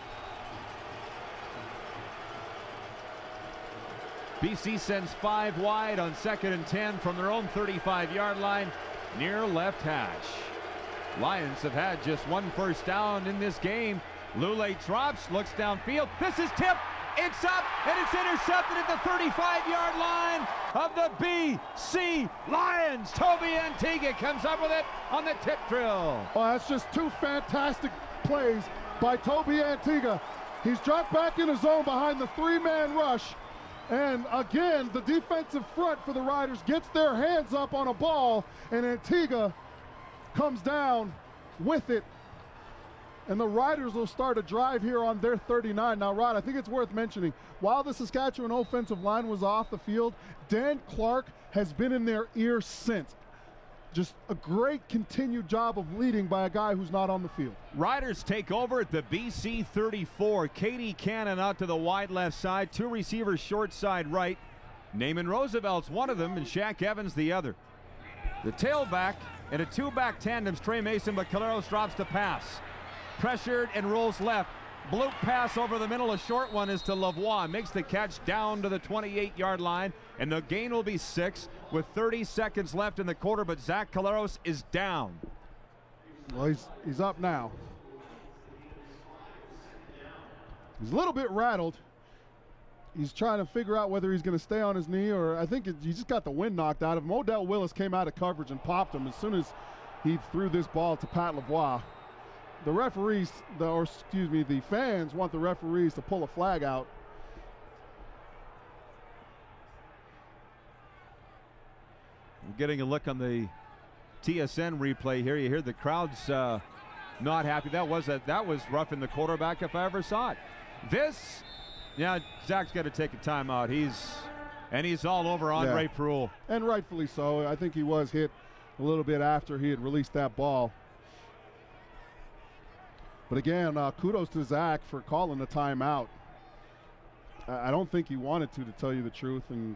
BC sends 5 wide on 2nd and 10 from their own 35-yard line near left hash. Lions have had just 1 first down in this game. Lule drops, looks downfield. This is tipped. It's up, and it's intercepted at the 35-yard line of the BC Lions. Toby Antigua comes up with it on the tip drill. Oh, that's just 2 fantastic plays by Toby Antigua. He's dropped back in his zone behind the 3-man rush. And again, the defensive front for the Riders gets their hands up on a ball, and Antigua comes down with it. And the Riders will start a drive here on their 39. Now, Rod, I think it's worth mentioning, while the Saskatchewan offensive line was off the field, Dan Clark has been in their ear since. Just a great continued job of leading by a guy who's not on the field. Riders take over at the BC 34. Katie Cannon out to the wide left side. 2 receivers short side right. Naaman Roosevelt's one of them and Shaq Evans the other. The tailback and a 2-back tandem's Trey Mason, but Caleros drops the pass. Pressured and rolls left. Bloop pass over the middle. A short one is to Lavoie. Makes the catch down to the 28-yard line, and the gain will be 6 with 30 seconds left in the quarter, but Zach Caleros is down. Well, he's up now. He's a little bit rattled. He's trying to figure out whether he's going to stay on his knee, or I think he just got the wind knocked out of him. Odell Willis came out of coverage and popped him as soon as he threw this ball to Pat Lavoie. The referees, the fans want the referees to pull a flag out. We're getting a look on the TSN replay here. You hear the crowd's not happy. That was roughing the quarterback if I ever saw it. Zach's got to take a timeout. He's all over Andre Proulx. And rightfully so. I think he was hit a little bit after he had released that ball. But again, kudos to Zach for calling the timeout. I don't think he wanted to tell you the truth. And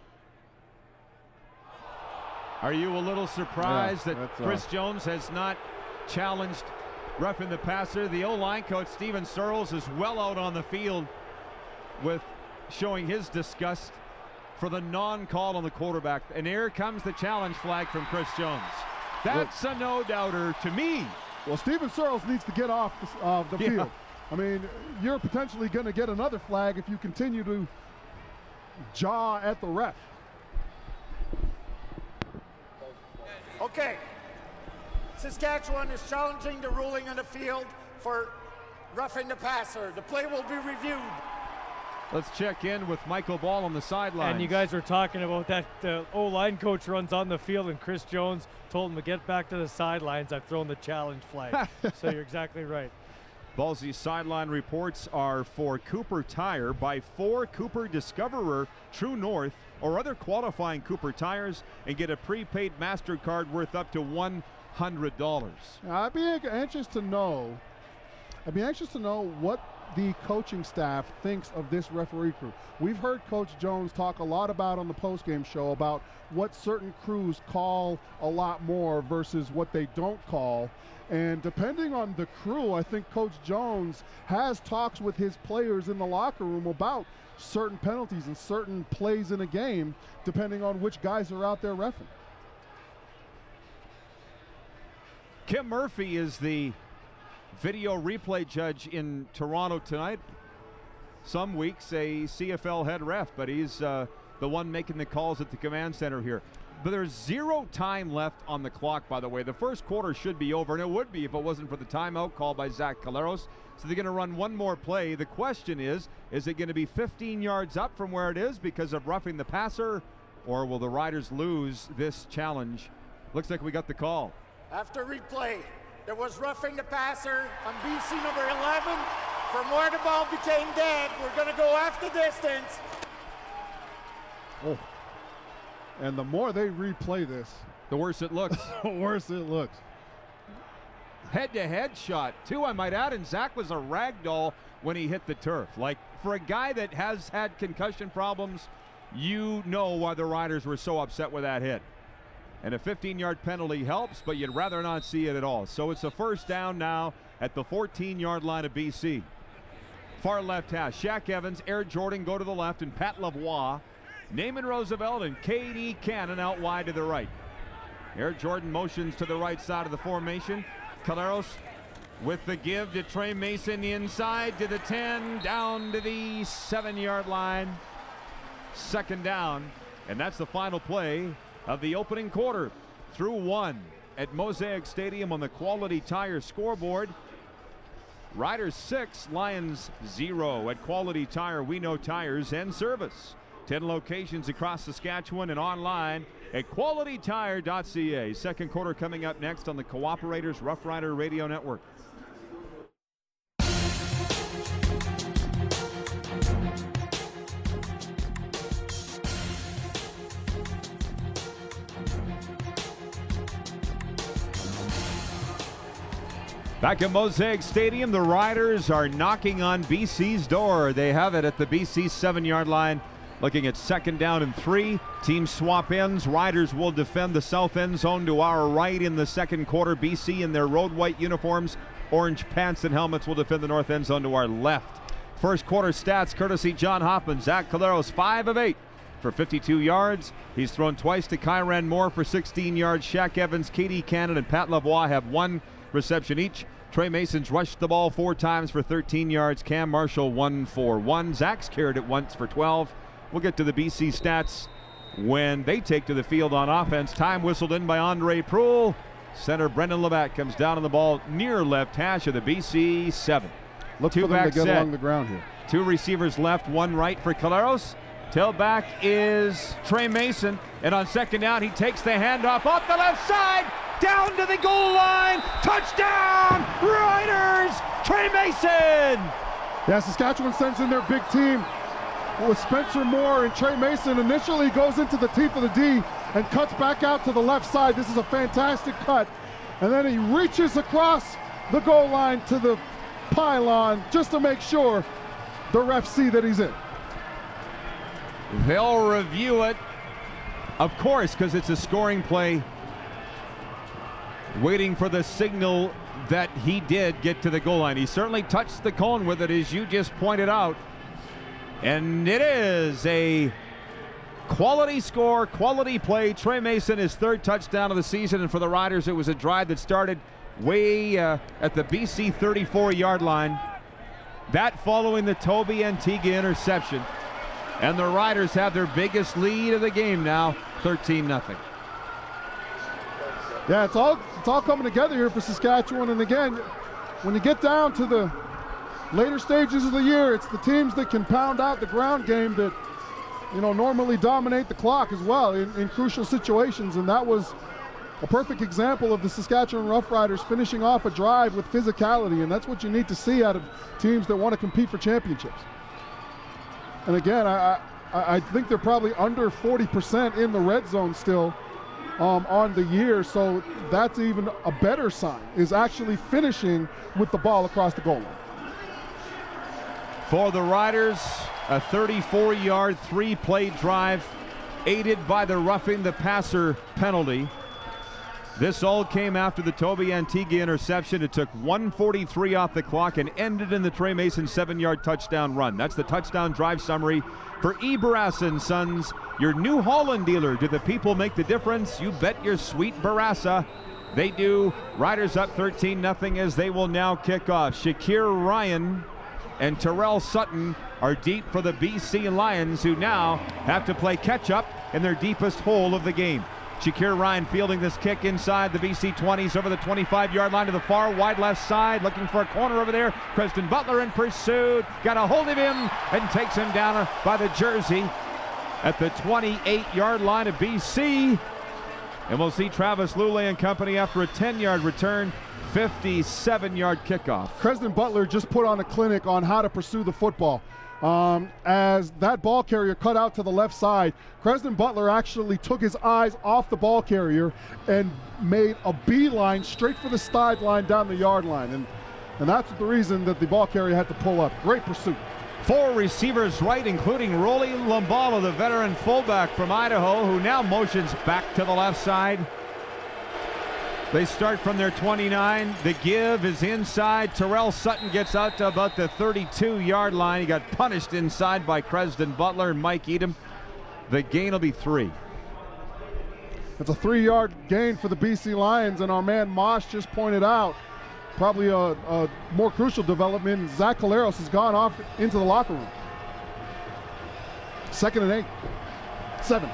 are you a little surprised that Chris Jones has not challenged roughing the passer? The O-line coach, Steven Searles, is well out on the field with showing his disgust for the non-call on the quarterback. And here comes the challenge flag from Chris Jones. That's a no-doubter to me. Well, Steven Searles needs to get off the field. I mean, you're potentially going to get another flag if you continue to jaw at the ref. Okay. Saskatchewan is challenging the ruling on the field for roughing the passer. The play will be reviewed. Let's check in with Michael Ball on the sideline. And you guys were talking about that. The O-line coach runs on the field, and Chris Jones told him to get back to the sidelines. I've thrown the challenge flag. So you're exactly right. Ballsy's sideline reports are for Cooper Tire. Buy 4 Cooper Discoverer True North or other qualifying Cooper tires and get a prepaid MasterCard worth up to $100. I'd be anxious to know what the coaching staff thinks of this referee crew. We've heard Coach Jones talk a lot about on the postgame show about what certain crews call a lot more versus what they don't call. And depending on the crew, I think Coach Jones has talks with his players in the locker room about certain penalties and certain plays in a game, depending on which guys are out there reffing. Kim Murphy is the video replay judge in Toronto tonight. Some weeks a CFL head ref, but he's the one making the calls at the command center here. But there's 0 time left on the clock, by the way. The first quarter should be over, and it would be if it wasn't for the timeout called by Zach Collaros. So they're going to run one more play. The question is it going to be 15 yards up from where it is because of roughing the passer, or will the Riders lose this challenge? Looks like we got the call. After replay, there was roughing the passer on BC number 11. From where the ball became dead, we're going to go after distance. Oh. And the more they replay this, the worse it looks. the worse it looks. Head-to-head shot, too, I might add, and Zach was a rag doll when he hit the turf. Like, for a guy that has had concussion problems, you know why the Riders were so upset with that hit. And a 15-yard penalty helps, but you'd rather not see it at all. So it's a first down now at the 14-yard line of BC. Far left hash, Shaq Evans, Air Jordan go to the left, and Pat Lavoie, Naaman Roosevelt, and K.D. Cannon out wide to the right. Air Jordan motions to the right side of the formation. Collaros with the give to Trey Mason inside to the 10, down to the 7-yard line. Second down, and that's the final play of the opening quarter. Through 1 at Mosaic Stadium on the Quality Tire scoreboard. Riders 6, Lions 0 at Quality Tire. We know tires and service. 10 locations across Saskatchewan and online at qualitytire.ca. Second quarter coming up next on the Cooperators Rough Rider Radio Network. Back at Mosaic Stadium, the Riders are knocking on BC's door. They have it at the BC 7-yard line. Looking at second down and 3. Team swap ends. Riders will defend the south end zone to our right in the second quarter. BC in their road white uniforms, orange pants and helmets will defend the north end zone to our left. First quarter stats courtesy John Hoffman. Zach Collaros 5 of 8 for 52 yards. He's thrown twice to Kyran Moore for 16 yards. Shaq Evans, K.D. Cannon, and Pat Lavoie have 1 reception each. Trey Mason's rushed the ball 4 times for 13 yards. Cam Marshall 1 for 1. Zach's carried it once for 12. We'll get to the BC stats when they take to the field on offense. Time whistled in by Andre Proulx. Center Brendan Labatt comes down on the ball near left hash of the BC 7. Look for them to get along the ground here. 2 receivers left, 1 right for Collaros. Tailback is Trey Mason, and on second down he takes the handoff off the left side, down to the goal line. Touchdown, Riders! Trey Mason! Yeah, Saskatchewan sends in their big team with Spencer Moore, and Trey Mason initially goes into the teeth of the D and cuts back out to the left side. This is a fantastic cut. And then he reaches across the goal line to the pylon just to make sure the refs see that he's in. They'll review it, of course, because it's a scoring play. Waiting for the signal that he did get to the goal line. He certainly touched the cone with it, as you just pointed out. And it is a quality score, quality play. Trey Mason, his 3rd touchdown of the season. And for the Riders, it was a drive that started way at the BC 34-yard line. That following the Toby Antigua interception. And the Riders have their biggest lead of the game now, 13-0. Yeah, it's all coming together here for Saskatchewan. And again, when you get down to the later stages of the year, it's the teams that can pound out the ground game that, you know, normally dominate the clock as well in crucial situations. And that was a perfect example of the Saskatchewan Roughriders finishing off a drive with physicality. And that's what you need to see out of teams that want to compete for championships. And again, I think they're probably under 40% in the red zone still on the year. So that's even a better sign, is actually finishing with the ball across the goal line. For the Riders, a 34-yard, 3-play drive aided by the roughing the passer penalty. This all came after the Toby Antigua interception. It took 1:43 off the clock and ended in the Trey Mason 7-yard touchdown run. That's the touchdown drive summary for E. Barassa & Sons, your New Holland dealer. Do the people make the difference? You bet your sweet Barassa. They do. Riders up 13-0 as they will now kick off. Shakir Ryan and Terrell Sutton are deep for the BC Lions, who now have to play catch-up in their deepest hole of the game. Shakir Ryan fielding this kick inside the BC 20s over the 25-yard line to the far wide left side, looking for a corner over there. Preston Butler in pursuit, got a hold of him and takes him down by the jersey at the 28-yard line of BC. And we'll see Travis Lulay and company after a 10-yard return, 57-yard kickoff. Preston Butler just put on a clinic on how to pursue the football. As that ball carrier cut out to the left side, Preston Butler actually took his eyes off the ball carrier and made a beeline straight for the sideline down the yard line. And that's the reason that the ball carrier had to pull up. Great pursuit. 4 receivers right, including Rolly Lumbala, the veteran fullback from Idaho, who now motions back to the left side. They start from their 29. The give is inside. Terrell Sutton gets out to about the 32-yard line. He got punished inside by Preston Butler and Mike Edom. The gain will be 3. It's a 3-yard gain for the BC Lions, and our man Mosh just pointed out probably a more crucial development. Zach Caleros has gone off into the locker room. 2nd and 8. 7.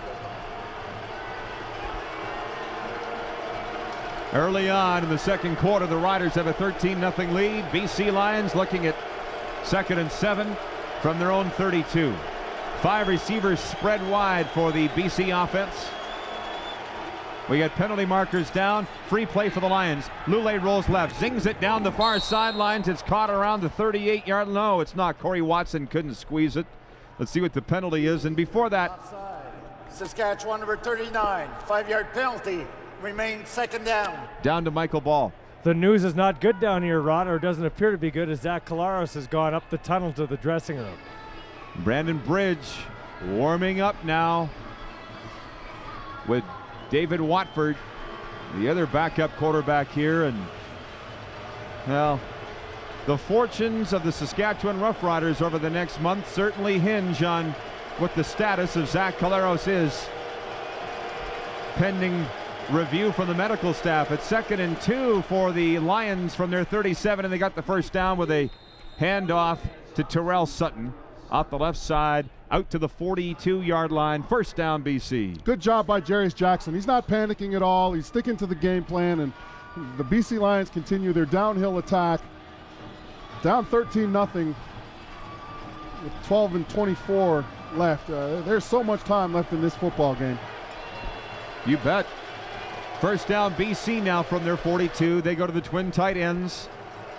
Early on in the second quarter, the Riders have a 13-0 lead. BC Lions looking at 2nd and 7 from their own 32. 5 receivers spread wide for the BC offense. We got penalty markers down. Free play for the Lions. Lulay rolls left, zings it down the far sidelines. It's caught around the 38-yard. No, it's not. Corey Watson couldn't squeeze it. Let's see what the penalty is. And before that, Offside. Saskatchewan number 39, 5-yard penalty. Remains 2nd down. down to Michael Ball. The news is not good down here, Rod, or doesn't appear to be good, as Zach Caleros has gone up the tunnel to the dressing room. Brandon Bridge warming up now with David Watford, the other backup quarterback here. And, well, the fortunes of the Saskatchewan Roughriders over the next month certainly hinge on what the status of Zach Caleros is, pending review from the medical staff. It's 2nd and 2 for the Lions from their 37, and they got the first down with a handoff to Terrell Sutton off the left side out to the 42-yard line. First down, BC. Good job by Jarius Jackson. He's not panicking at all. He's sticking to the game plan, and the BC Lions continue their downhill attack. Down 13-0 with 12 and 24 left. There's so much time left in this football game. You bet. First down, BC now from their 42. They go to the twin tight ends.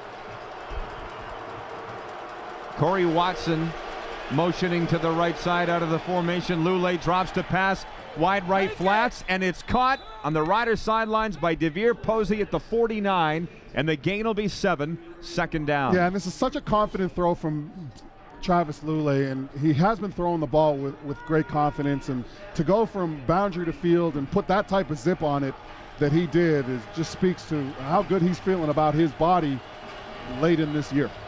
Corey Watson motioning to the right side out of the formation. Lulay drops to pass, wide right flats, and it's caught on the Riders sidelines by Devere Posey at the 49, and the gain will be 7, 2nd down. Yeah, and this is such a confident throw from Travis Lulay, and he has been throwing the ball with great confidence, and to go from boundary to field and put that type of zip on it that he did just speaks to how good he's feeling about his body late in this year.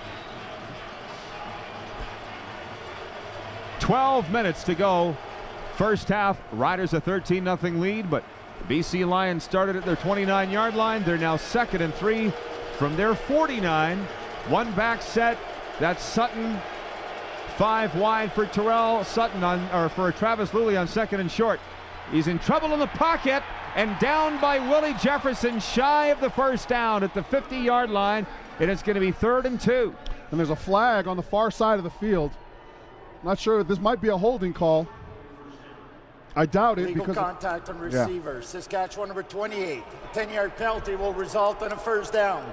12 minutes to go. First half, Riders a 13-0 lead, but BC Lions started at their 29-yard line. They're now 2nd and 3 from their 49. One back set. That's Sutton. 5 wide for Terrell Sutton for Travis Lulay on 2nd and short. He's in trouble in the pocket and down by Willie Jefferson, shy of the first down at the 50-yard line, and it's going to be 3rd and 2. And there's a flag on the far side of the field. Not sure, this might be a holding call. I doubt it. Legal because contact on receiver. Saskatchewan number 28. A 10-yard penalty will result in a first down.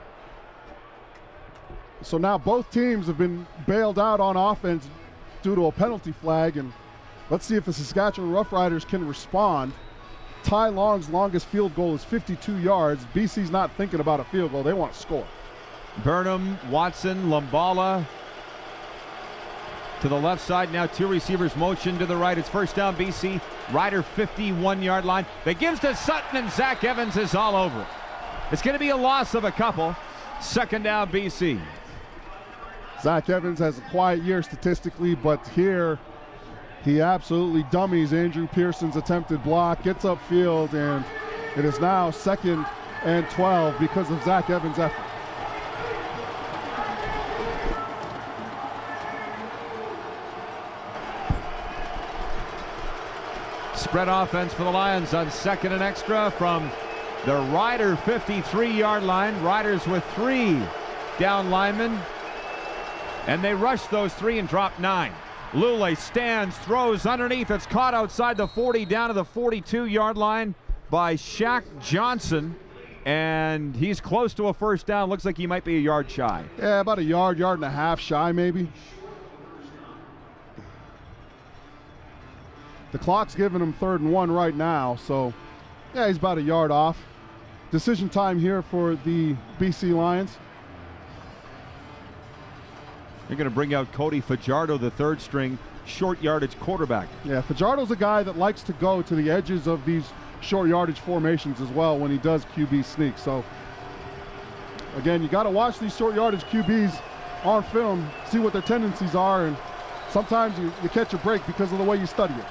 So now both teams have been bailed out on offense due to a penalty flag, and let's see if the Saskatchewan Roughriders can respond. Ty Long's longest field goal is 52 yards. BC's not thinking about a field goal. They want to score. Burnham, Watson, Lumbala to the left side. Now 2 receivers motion to the right. It's first down, BC. Rider 51-yard line. They gives to Sutton, and Zach Evans is all over it. It's going to be a loss of a couple. 2nd down, BC. Zach Evans has a quiet year statistically, but here he absolutely dummies Andrew Pearson's attempted block, gets upfield, and it is now 2nd and 12 because of Zach Evans' effort. Spread offense for the Lions on 2nd and extra from the Rider 53-yard line. Riders with 3 down linemen. And they rush those 3 and drop 9. Lule stands, throws underneath. It's caught outside the 40, down to the 42-yard line by Shaq Johnson. And he's close to a first down. Looks like he might be a yard shy. Yeah, about a yard and a half shy maybe. The clock's giving him 3rd and 1 right now, so yeah, he's about a yard off. Decision time here for the BC Lions. They're going to bring out Cody Fajardo, the 3rd string short yardage quarterback. Yeah, Fajardo's a guy that likes to go to the edges of these short yardage formations as well when he does QB sneak. So again, you got to watch these short yardage QBs on film, see what their tendencies are, and sometimes you catch a break because of the way you study it.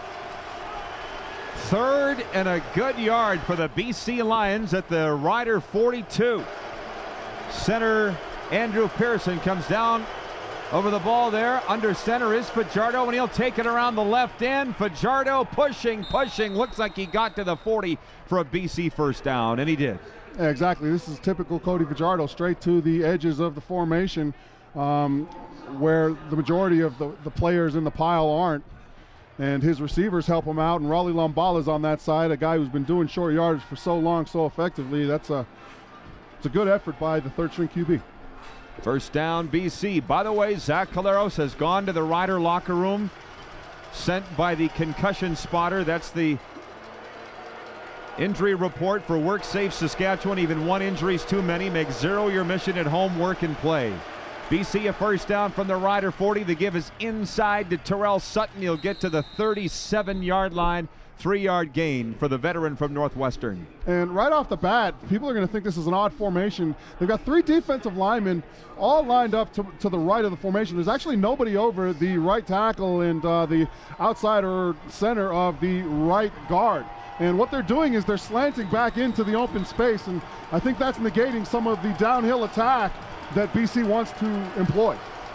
3rd and a good yard for the BC Lions at the Rider 42. Center Andrew Pearson comes down over the ball there. Under center is Fajardo, and he'll take it around the left end. Fajardo pushing. Looks like he got to the 40 for a BC first down, and he did. Yeah, exactly. This is typical Cody Fajardo, straight to the edges of the formation where the majority of the players in the pile aren't. And his receivers help him out, and Raleigh Lumbala's on that side, a guy who's been doing short yardage for so long, so effectively. It's a good effort by the 3rd string QB. First down, BC. By the way, Zach Caleros has gone to the Rider locker room, sent by the concussion spotter. That's the injury report for WorkSafe Saskatchewan. Even 1 injury is too many. Make 0 your mission at home, work and play. BC a first down from the Rider 40. The give is inside to Terrell Sutton. He'll get to the 37-yard line. 3-yard gain for the veteran from Northwestern. And right off the bat, people are going to think this is an odd formation. They've got 3 defensive linemen all lined up to the right of the formation. There's actually nobody over the right tackle and the outside or center of the right guard. And what they're doing is they're slanting back into the open space, and I think that's negating some of the downhill attack that BC wants to employ.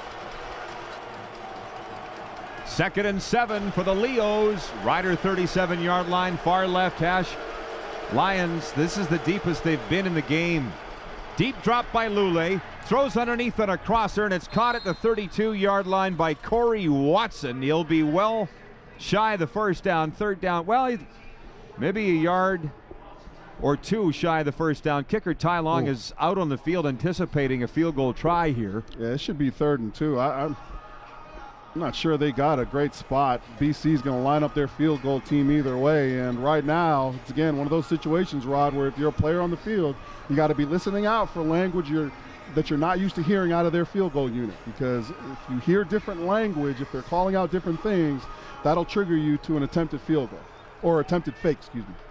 2nd and 7 for the Leos. Rider 37-yard line, far left hash. Lions, this is the deepest they've been in the game. Deep drop by Lule. Throws underneath on a crosser, and it's caught at the 32-yard line by Corey Watson. He'll be well shy of the first down. 3rd down, well, maybe a yard or 2 shy of the first down. Kicker Ty Long is out on the field anticipating a field goal try here. Yeah, it should be 3rd and 2. I'm not sure they got a great spot. BC's going to line up their field goal team either way, and right now, it's again one of those situations, Rod, where if you're a player on the field, you got to be listening out for language that you're not used to hearing out of their field goal unit, because if you hear different language, if they're calling out different things, that'll trigger you to an attempted field goal, or attempted fake, excuse me.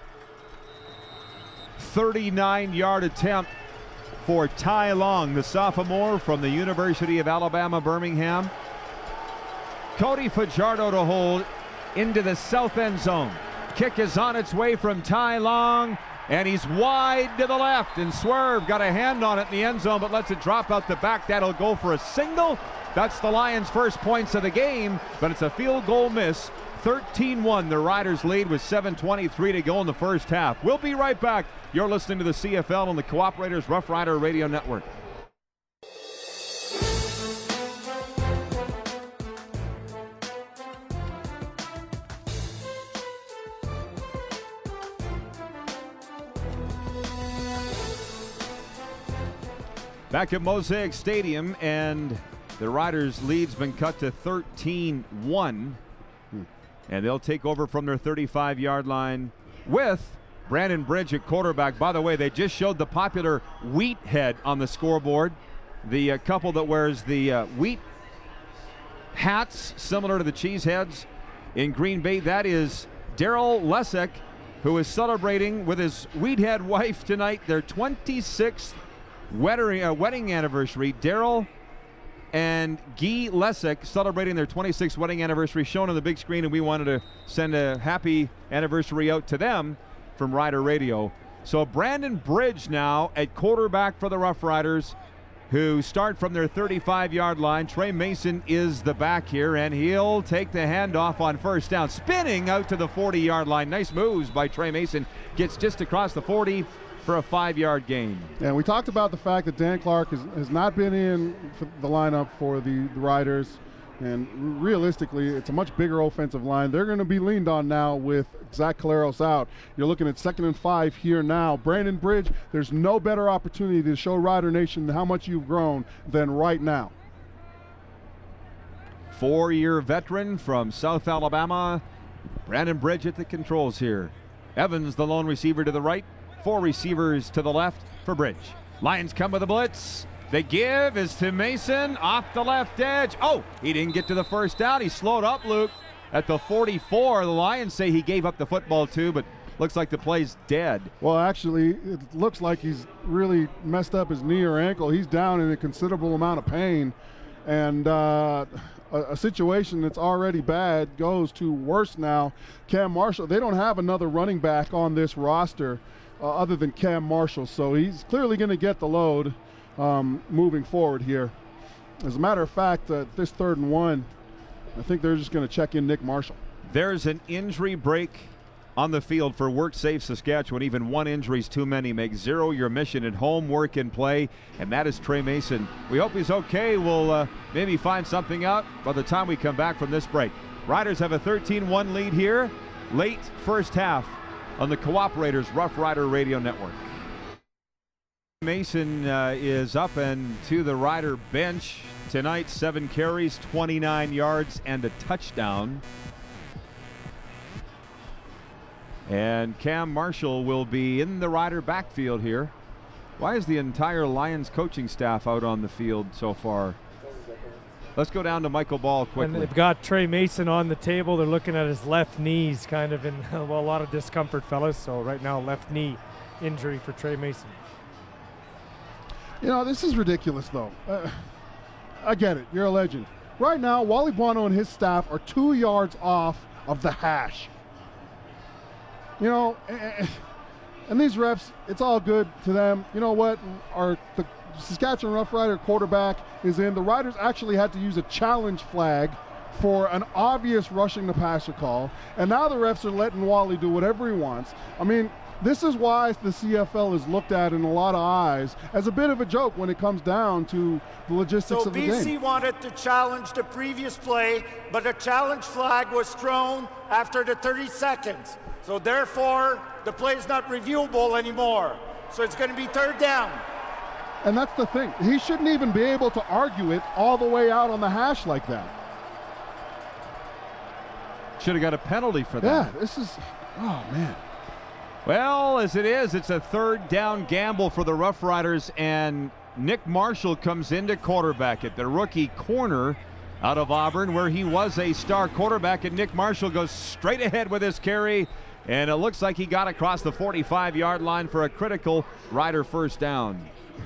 39-yard attempt for Ty Long, the sophomore from the University of Alabama, Birmingham. Cody Fajardo to hold into the south end zone. Kick is on its way from Ty Long, and he's wide to the left, and Swerve got a hand on it in the end zone, but lets it drop out the back. That'll go for a single. That's the Lions' first points of the game, but it's a field goal miss. 13-1, the Riders lead with 7:23 to go in the first half. We'll be right back. You're listening to the CFL on the Cooperators Rough Rider Radio Network. Back at Mosaic Stadium, and the Riders' lead's been cut to 13-1. And they'll take over from their 35-yard line with Brandon Bridge at quarterback. By the way, they just showed the popular wheat head on the scoreboard. The couple that wears the wheat hats similar to the cheese heads in Green Bay. That is Daryl Lessek, who is celebrating with his wheat head wife tonight their 26th wedding anniversary. Daryl and Guy Lessek celebrating their 26th wedding anniversary, shown on the big screen, and we wanted to send a happy anniversary out to them from Rider Radio. So Brandon Bridge now at quarterback for the Rough Riders. who start from their 35-yard line. Trey Mason is the back here, and he'll take the handoff on first down. Spinning out to the 40-yard line. Nice moves by Trey Mason. Gets just across the 40 for a 5-yard gain. And we talked about the fact that Dan Clark has not been in for the lineup for the Riders. And realistically, it's a much bigger offensive line. They're going to be leaned on now with Zach Caleros out. You're looking at 2nd and 5 here now. Brandon Bridge, there's no better opportunity to show Rider Nation how much you've grown than right now. 4-year veteran from South Alabama. Brandon Bridge at the controls here. Evans, the lone receiver to the right. 4 receivers to the left for Bridge. Lions come with a blitz. The give is to Mason off the left edge. Oh, he didn't get to the first down. He slowed up, Luke, at the 44. The Lions say he gave up the football too, but looks like the play's dead. Well, actually, it looks like he's really messed up his knee or ankle. He's down in a considerable amount of pain. And a situation that's already bad goes to worse now. Cam Marshall, they don't have another running back on this roster other than Cam Marshall, so he's clearly going to get the load moving forward here. As a matter of fact, this 3rd and 1, I think they're just going to check in Nick Marshall. There's an injury break on the field for WorkSafe Saskatchewan. Even one injury is too many. Make zero your mission at home, work and play, and that is Trey Mason. We hope he's okay. We'll maybe find something out by the time we come back from this break. Riders have a 13-1 lead here, late first half on the Cooperators Rough Rider Radio Network. Mason is up and to the Rider bench tonight. 7 carries, 29 yards, and a touchdown. And Cam Marshall will be in the Rider backfield here. Why is the entire Lions coaching staff out on the field so far? Let's go down to Michael Ball quickly. And they've got Trey Mason on the table. They're looking at his left knees, kind of in a lot of discomfort, fellas. So right now, left knee injury for Trey Mason. You know, this is ridiculous, though. I get it. You're a legend. Right now, Wally Buono and his staff are 2 yards off of the hash. You know, and these refs, it's all good to them. You know what? The Saskatchewan Rough Rider quarterback is in. The Riders actually had to use a challenge flag for an obvious rushing the passer call. And now the refs are letting Wally do whatever he wants. I mean, this is why the CFL is looked at in a lot of eyes as a bit of a joke when it comes down to the logistics of the game. So BC wanted to challenge the previous play, but a challenge flag was thrown after the 30 seconds. So therefore, the play is not reviewable anymore. So it's going to be 3rd down. And that's the thing. He shouldn't even be able to argue it all the way out on the hash like that. Should have got a penalty for that. Yeah, this is, oh man. Well, as it is, it's a 3rd down gamble for the Rough Riders, and Nick Marshall comes into quarterback at the rookie corner out of Auburn, where he was a star quarterback, and Nick Marshall goes straight ahead with his carry, and it looks like he got across the 45-yard line for a critical Rider first down.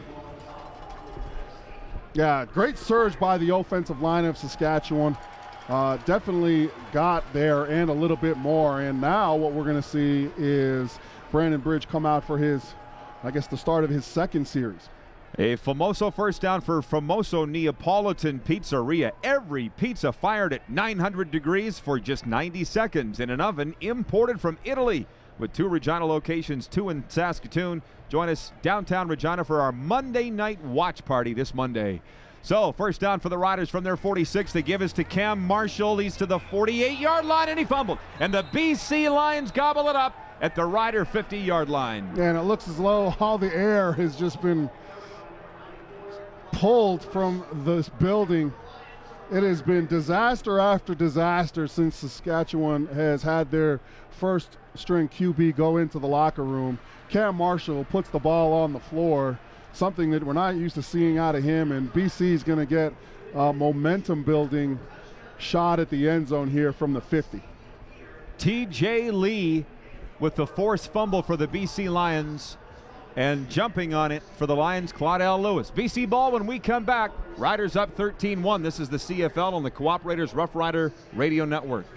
Yeah, great surge by the offensive line of Saskatchewan. Definitely got there and a little bit more. And now what we're going to see is Brandon Bridge come out for his, I guess, the start of his 2nd series. A Famoso first down for Famoso Neapolitan Pizzeria. Every pizza fired at 900 degrees for just 90 seconds in an oven imported from Italy. With 2 Regina locations, 2 in Saskatoon. Join us downtown Regina for our Monday night watch party this Monday. So, first down for the Riders from their 46. They give us to Cam Marshall. He's to the 48-yard line, and he fumbled. And the BC Lions gobble it up at the Rider 50-yard line. And it looks as though all the air has just been pulled from this building. It has been disaster after disaster since Saskatchewan has had their first-string QB go into the locker room. Cam Marshall puts the ball on the floor, something that we're not used to seeing out of him, and BC is going to get a momentum-building shot at the end zone here from the 50. TJ Lee with the forced fumble for the BC Lions, and jumping on it for the Lions, Claudel Lewis. BC ball when we come back. Riders up 13-1. This is the CFL on the Cooperators Rough Rider Radio Network.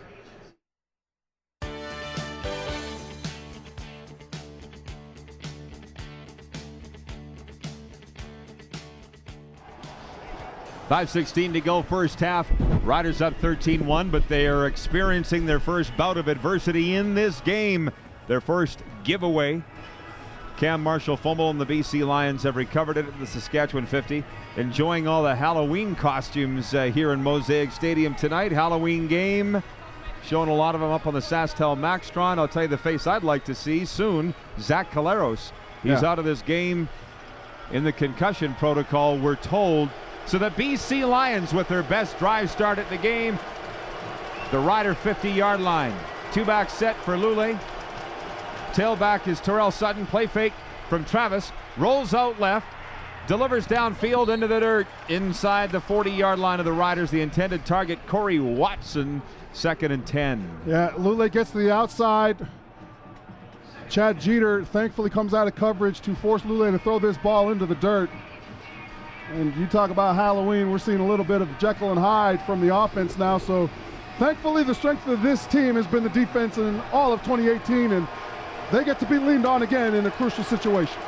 5:16 to go first half. Riders up 13-1, but they are experiencing their first bout of adversity in this game. Their first giveaway. Cam Marshall fumble and the BC Lions have recovered it at the Saskatchewan 50. Enjoying all the Halloween costumes here in Mosaic Stadium tonight. Halloween game. Showing a lot of them up on the SaskTel Maxtron. I'll tell you the face I'd like to see soon, Zach Caleros. He's out of this game in the concussion protocol, we're told. So the BC Lions with their best drive start at the game. The Rider 50-yard line. Two-back set for Lule. Tailback is Terrell Sutton. Play fake from Travis. Rolls out left. Delivers downfield into the dirt. Inside the 40-yard line of the Riders. The intended target, Corey Watson. 2nd and 10. Yeah, Lule gets to the outside. Chad Jeter thankfully comes out of coverage to force Lule to throw this ball into the dirt. And you talk about Halloween, we're seeing a little bit of Jekyll and Hyde from the offense now. So thankfully the strength of this team has been the defense in all of 2018, and they get to be leaned on again in a crucial situation.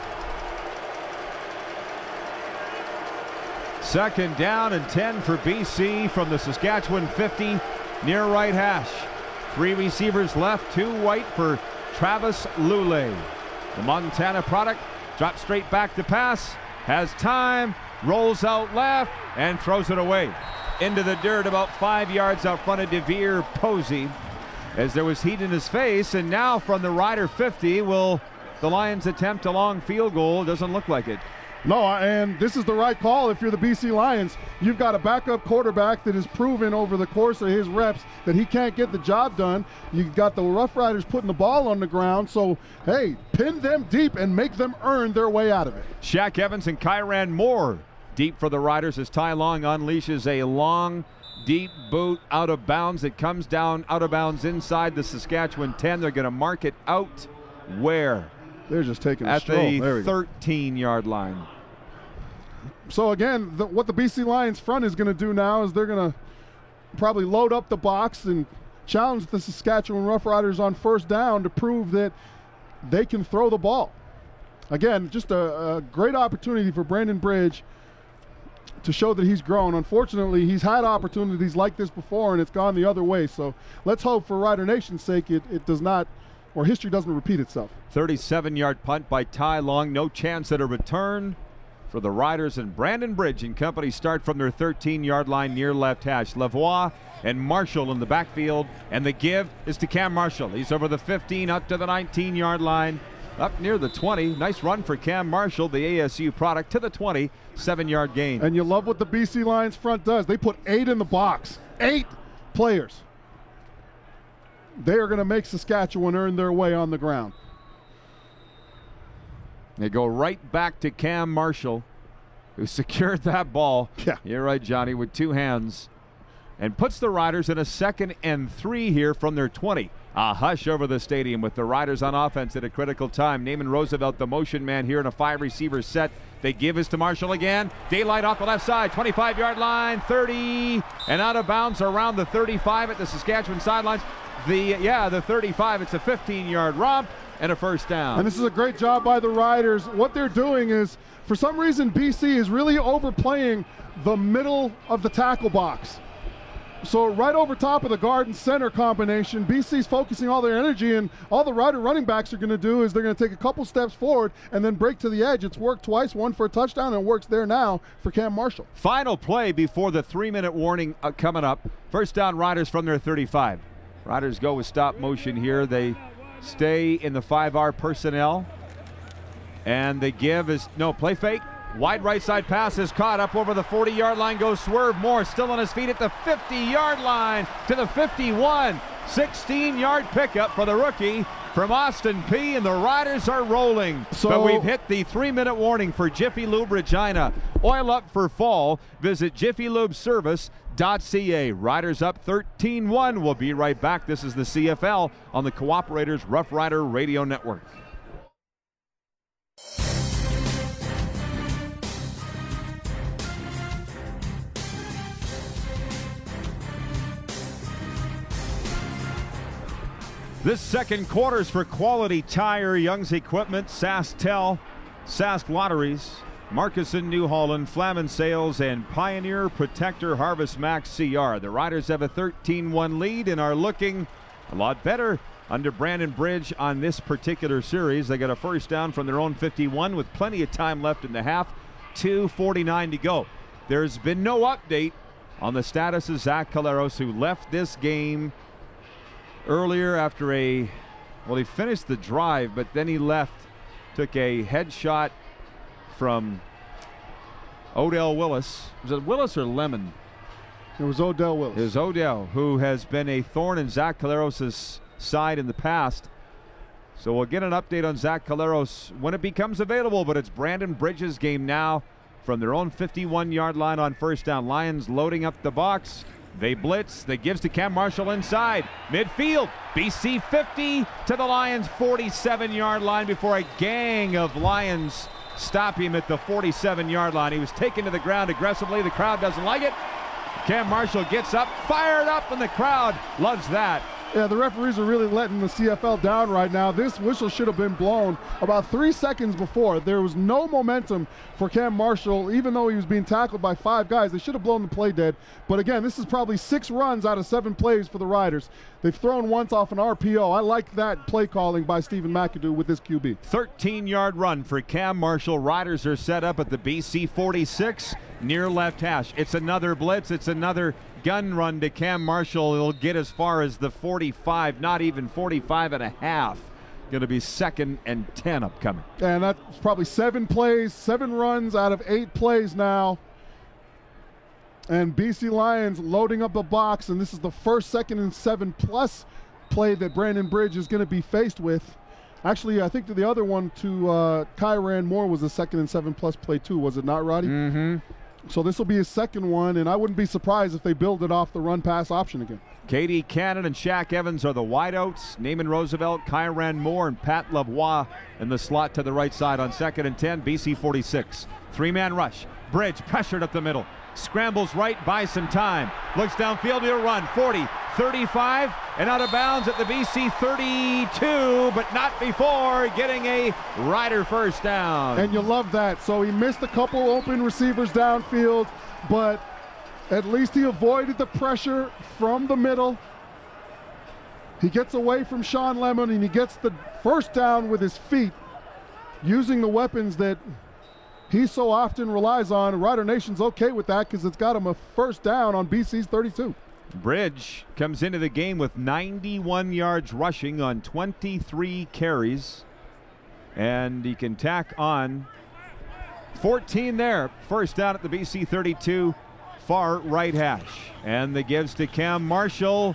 2nd down and 10 for BC from the Saskatchewan 50 near right hash. 3 receivers left, 2 white for Travis Lule. The Montana product drops straight back to pass, has time, rolls out left, and throws it away. Into the dirt about 5 yards out front of DeVere Posey as there was heat in his face. And now from the Rider 50, will the Lions attempt a long field goal? Doesn't look like it. No, and this is the right call if you're the BC Lions. You've got a backup quarterback that has proven over the course of his reps that he can't get the job done. You've got the Rough Riders putting the ball on the ground. So, hey, pin them deep and make them earn their way out of it. Shaq Evans and Kyran Moore deep for the Riders as Ty Long unleashes a long, deep boot out of bounds. It comes down out of bounds inside the Saskatchewan 10. They're going to mark it out where? They're just taking a at stroll. the 13-yard line. So again, what the BC Lions front is going to do now is they're going to probably load up the box and challenge the Saskatchewan Roughriders on first down to prove that they can throw the ball. Again, just a great opportunity for Brandon Bridge to show that he's grown. Unfortunately, he's had opportunities like this before and it's gone the other way. So let's hope for Rider Nation's sake it does not, or history doesn't repeat itself. 37-yard punt by Ty Long. No chance at a return for the Riders, and Brandon Bridge and company start from their 13-yard line near left hash. Lavoie and Marshall in the backfield, and the give is to Cam Marshall. He's over the 15 up to the 19-yard line, up near the 20. Nice run for Cam Marshall, the ASU product, to the 20, 7-yard gain. And you love what the BC Lions front does. They put 8 in the box, 8 players. They are going to make Saskatchewan earn their way on the ground. They go right back to Cam Marshall, who secured that ball. Yeah. You're right, Johnny, with 2 hands. And puts the Riders in a 2nd and 3 here from their 20. A hush over the stadium with the Riders on offense at a critical time. Naaman Roosevelt, the motion man here in a 5-receiver set. They give us to Marshall again. Daylight off the left side, 25-yard line, 30, and out of bounds around the 35 at the Saskatchewan sidelines. The 35, it's a 15-yard romp and a first down. And this is a great job by the Riders. What they're doing is, for some reason, BC is really overplaying the middle of the tackle box. So right over top of the guard and center combination, BC's focusing all their energy, and all the Rider running backs are going to do is they're going to take a couple steps forward and then break to the edge. It's worked twice, one for a touchdown, and it works there now for Cam Marshall. Final play before the 3-minute warning coming up. First down, Riders from their 35. Riders go with stop motion here. They stay in the 5R personnel. And the give is, no, play fake. Wide right side pass is caught up over the 40-yard line. Goes Swerve Moore, still on his feet at the 50-yard line to the 51. 16-yard pickup for the rookie from Austin P. And the Riders are rolling. But we've hit the 3-minute warning for Jiffy Lube Regina. Oil up for fall. Visit jiffylubeservice.ca. Riders up 13-1. We'll be right back. This is the CFL on the Cooperators Rough Rider Radio Network. This second quarter's for Quality Tire, Young's Equipment, SaskTel, Sask Lotteries, Marcusson, New Holland, Flamin Sales, and Pioneer Protector Harvest Max CR. The Riders have a 13-1 lead and are looking a lot better under Brandon Bridge on this particular series. They got a first down from their own 51 with plenty of time left in the half. 2:49 to go. There's been no update on the status of Zach Collaros, who left this game earlier after he finished the drive, but then he left, took a headshot from Odell Willis. Was it Willis or Lemon? It was Odell Willis. It was Odell, who has been a thorn in Zach Collaros' side in the past. So we'll get an update on Zach Collaros when it becomes available, but it's Brandon Bridges' game now from their own 51-yard line on first down. Lions loading up the box. They blitz. They gives to Cam Marshall inside. Midfield. BC 50 to the Lions 47-yard line before a gang of Lions stop him at the 47-yard line. He was taken to the ground aggressively. The crowd doesn't like it. Cam Marshall gets up, fired up, and the crowd loves that. Yeah, the referees are really letting the CFL down right now. This whistle should have been blown about 3 seconds before. There was no momentum for Cam Marshall, even though he was being tackled by 5 guys. They should have blown the play dead. But again, this is probably 6 runs out of 7 plays for the Riders. They've thrown once off an RPO. I like that play calling by Stephen McAdoo with this QB. 13-yard run for Cam Marshall. Riders are set up at the BC 46 near left hash. It's another blitz. It's another gun run to Cam Marshall. He'll get as far as the 45, not even 45 and a half. Going to be 2nd and 10 upcoming. And that's probably 7 plays, 7 runs out of 8 plays now. And BC Lions loading up the box, and this is the first 2nd and 7+ play that Brandon Bridge is going to be faced with. Actually, I think the other one to Kyran Moore was a 2nd and 7+ play too, was it not, Roddy? Mm-hmm. So this will be his 2nd one, and I wouldn't be surprised if they build it off the run-pass option again. Katie Cannon and Shaq Evans are the wideouts. Naaman Roosevelt, Kyran Moore, and Pat Lavoie in the slot to the right side on 2nd and 10, BC 46. 3-man rush. Bridge pressured up the middle. Scrambles right, buys some time. Looks downfield, he'll run. 40, 35, and out of bounds at the BC 32, but not before getting a Rider first down. And you love that. So he missed a couple open receivers downfield, but at least he avoided the pressure from the middle. He gets away from Sean Lemon, and he gets the first down with his feet, using the weapons that he so often relies on. Rider Nation's okay with that because it's got him a first down on BC's 32. Bridge comes into the game with 91 yards rushing on 23 carries. And he can tack on 14 there. First down at the BC 32, far right hash. And the gives to Cam Marshall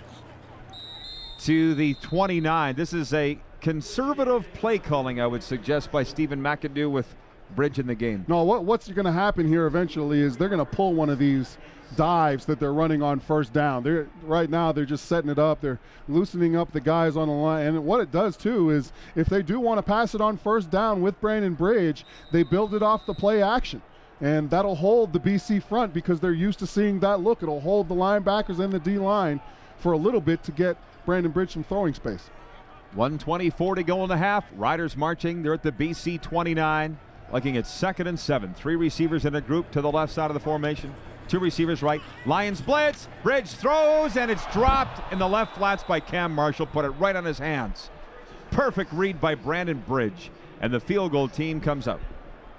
to the 29. This is a conservative play calling, I would suggest, by Stephen McAdoo with Bridge in the game. No, what's going to happen here eventually is they're going to pull one of these dives that they're running on first down. Right now they're just setting it up. They're loosening up the guys on the line. And what it does too is if they do want to pass it on first down with Brandon Bridge, they build it off the play action. And that'll hold the BC front because they're used to seeing that look. It'll hold the linebackers and the D-line for a little bit to get Brandon Bridge some throwing space. 1:24 to go in the half. Riders marching. They're at the BC 29. Looking at 2nd and 7. 3 receivers in a group to the left side of the formation. 2 receivers right. Lions blitz. Bridge throws, and it's dropped in the left flats by Cam Marshall. Put it right on his hands. Perfect read by Brandon Bridge. And the field goal team comes out.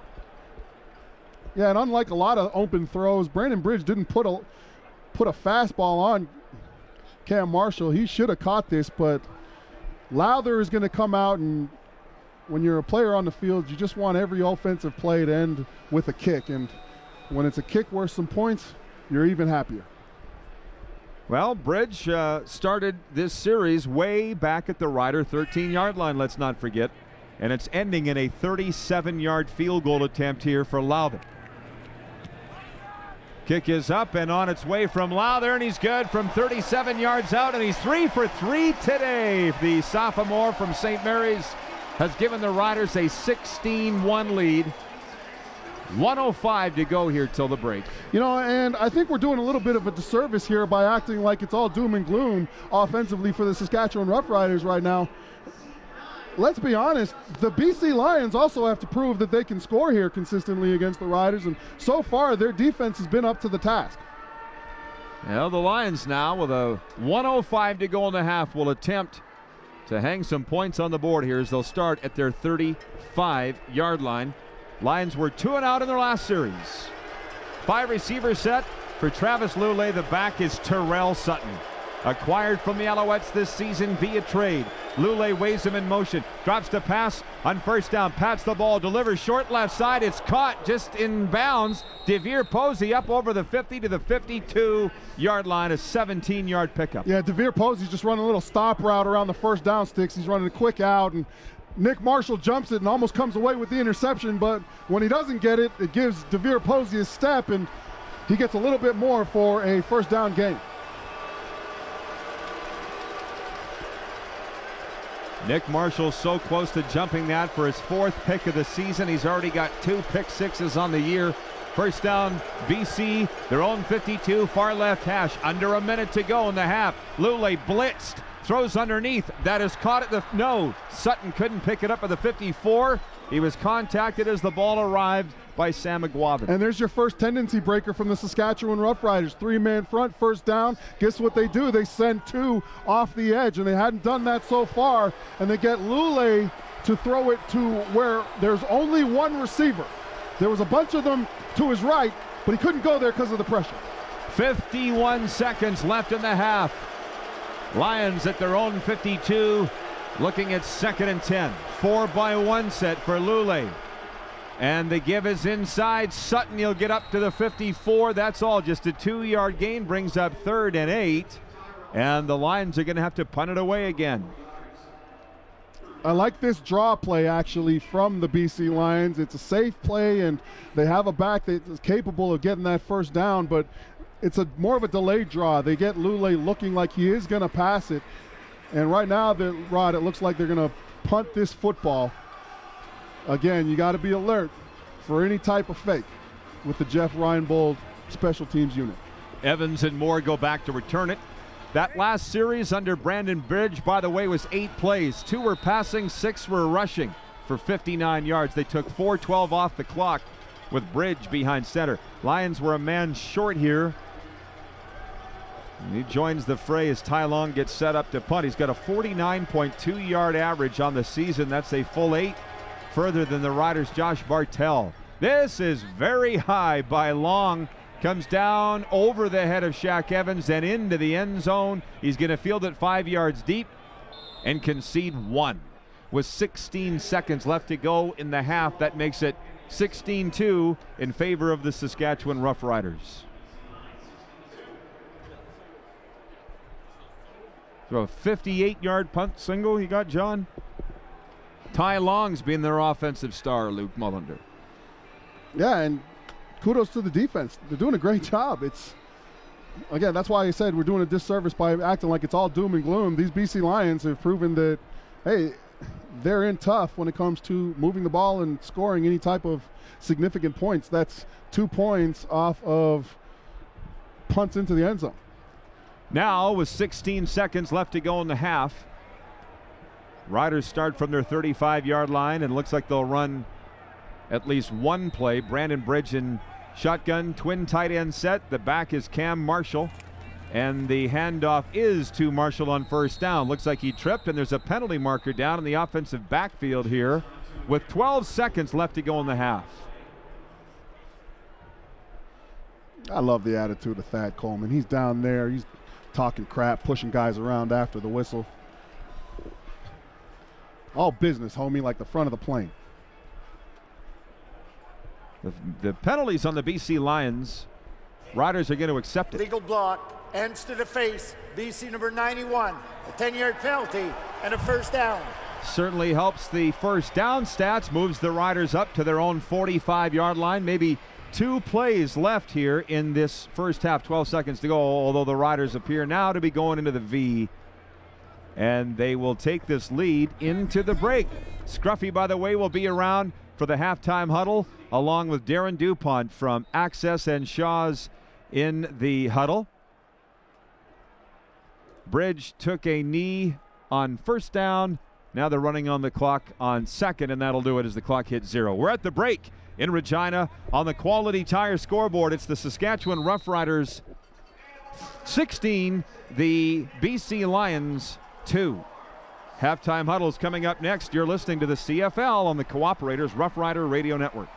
Yeah, and unlike a lot of open throws, Brandon Bridge didn't put a fastball on Cam Marshall. He should have caught this, but Lowther is going to come out, and when you're a player on the field, you just want every offensive play to end with a kick. And when it's a kick worth some points, you're even happier. Well, Bridge started this series way back at the Rider 13-yard line, let's not forget. And it's ending in a 37-yard field goal attempt here for Lowther. Kick is up and on its way from Lowther, and he's good from 37 yards out, and he's 3 for 3 today. The sophomore from St. Mary's has given the Riders a 16-1 lead. 1:05 to go here till the break. You know, and I think we're doing a little bit of a disservice here by acting like it's all doom and gloom offensively for the Saskatchewan Roughriders right now. let's be honest, the BC Lions also have to prove that they can score here consistently against the Riders, and so far their defense has been up to the task. Well, the Lions now with a 1:05 to go in the half will attempt to hang some points on the board here as they'll start at their 35-yard line. Lions were 2 and out in their last series. 5 receiver set for Travis Lulay. The back is Terrell Sutton. Acquired from the Alouettes this season via trade. Lulay weighs him in motion. Drops to pass on first down. Pats the ball. Delivers short left side. It's caught just in bounds. DeVere Posey up over the 50 to the 52-yard line. A 17-yard pickup. Yeah, DeVere Posey's just running a little stop route around the first down sticks. He's running a quick out, and Nick Marshall jumps it and almost comes away with the interception, but when he doesn't get it, it gives DeVere Posey a step, and he gets a little bit more for a first down gain. Nick Marshall so close to jumping that for his 4th pick of the season. He's already got 2 pick sixes on the year. First down, BC, their own 52, far left hash. Under a minute to go in the half. Lulay blitzed, throws underneath. That is caught at the, no, Sutton couldn't pick it up at the 54. He was contacted as the ball arrived by Sam McGuavin. And there's your first tendency breaker from the Saskatchewan Roughriders. 3-man front, first down. Guess what they do? They send 2 off the edge, and they hadn't done that so far. And they get Lulay to throw it to where there's only 1 receiver. There was a bunch of them to his right, but he couldn't go there because of the pressure. 51 seconds left in the half. Lions at their own 52, looking at 2nd and 10. 4-by-1 set for Lulay. And the give is inside. Sutton, he'll get up to the 54. That's all. Just a 2-yard gain brings up 3rd and 8. And the Lions are going to have to punt it away again. I like this draw play, actually, from the BC Lions. It's a safe play, and they have a back that is capable of getting that first down, but it's more of a delayed draw. They get Lulay looking like he is going to pass it. And right now, Rod, it looks like they're going to punt this football. Again, you got to be alert for any type of fake with the Jeff Reinbold special teams unit. Evans and Moore go back to return it. That last series under Brandon Bridge, by the way, was 8 plays. 2 were passing, 6 were rushing for 59 yards. They took 4:12 off the clock with Bridge behind center. Lions were a man short here. And he joins the fray as Ty Long gets set up to punt. He's got a 49.2-yard average on the season. That's a full 8 further than the Riders' Josh Bartell. This is very high by Long. Comes down over the head of Shaq Evans and into the end zone. He's going to field it 5 yards deep and concede 1. With 16 seconds left to go in the half, that makes it 16-2 in favor of the Saskatchewan Roughriders. So a 58-yard punt single he got, John. Ty Long's been their offensive star, Luke Mullender. Yeah, and kudos to the defense. They're doing a great job. It's, again, that's why I said we're doing a disservice by acting like it's all doom and gloom. These BC Lions have proven that, hey, they're in tough when it comes to moving the ball and scoring any type of significant points. That's 2 points off of punts into the end zone. Now, with 16 seconds left to go in the half, Riders start from their 35-yard line, and looks like they'll run at least 1 play. Brandon Bridge in shotgun, twin tight end set. The back is Cam Marshall, and the handoff is to Marshall on first down. Looks like he tripped, and there's a penalty marker down in the offensive backfield here with 12 seconds left to go in the half. I love the attitude of Thad Coleman. He's down there. He's talking crap, pushing guys around after the whistle. All business, homie, like the front of the plane. The penalties on the BC Lions, Riders are going to accept it. Legal block, ends to the face, BC number 91, a 10-yard penalty, and a first down. Certainly helps the first down stats, moves the Riders up to their own 45-yard line. Maybe 2 plays left here in this first half, 12 seconds to go, although the Riders appear now to be going into the V. And they will take this lead into the break. Scruffy, by the way, will be around for the halftime huddle, along with Darren DuPont from Access and Shaw's in the huddle. Bridge took a knee on first down. Now they're running on the clock on second, and that'll do it as the clock hits 0. We're at the break in Regina on the Quality Tire scoreboard. It's the Saskatchewan Roughriders 16, the BC Lions 2. Halftime huddle is coming up next. You're listening to the CFL on the Cooperators Rough Rider Radio Network.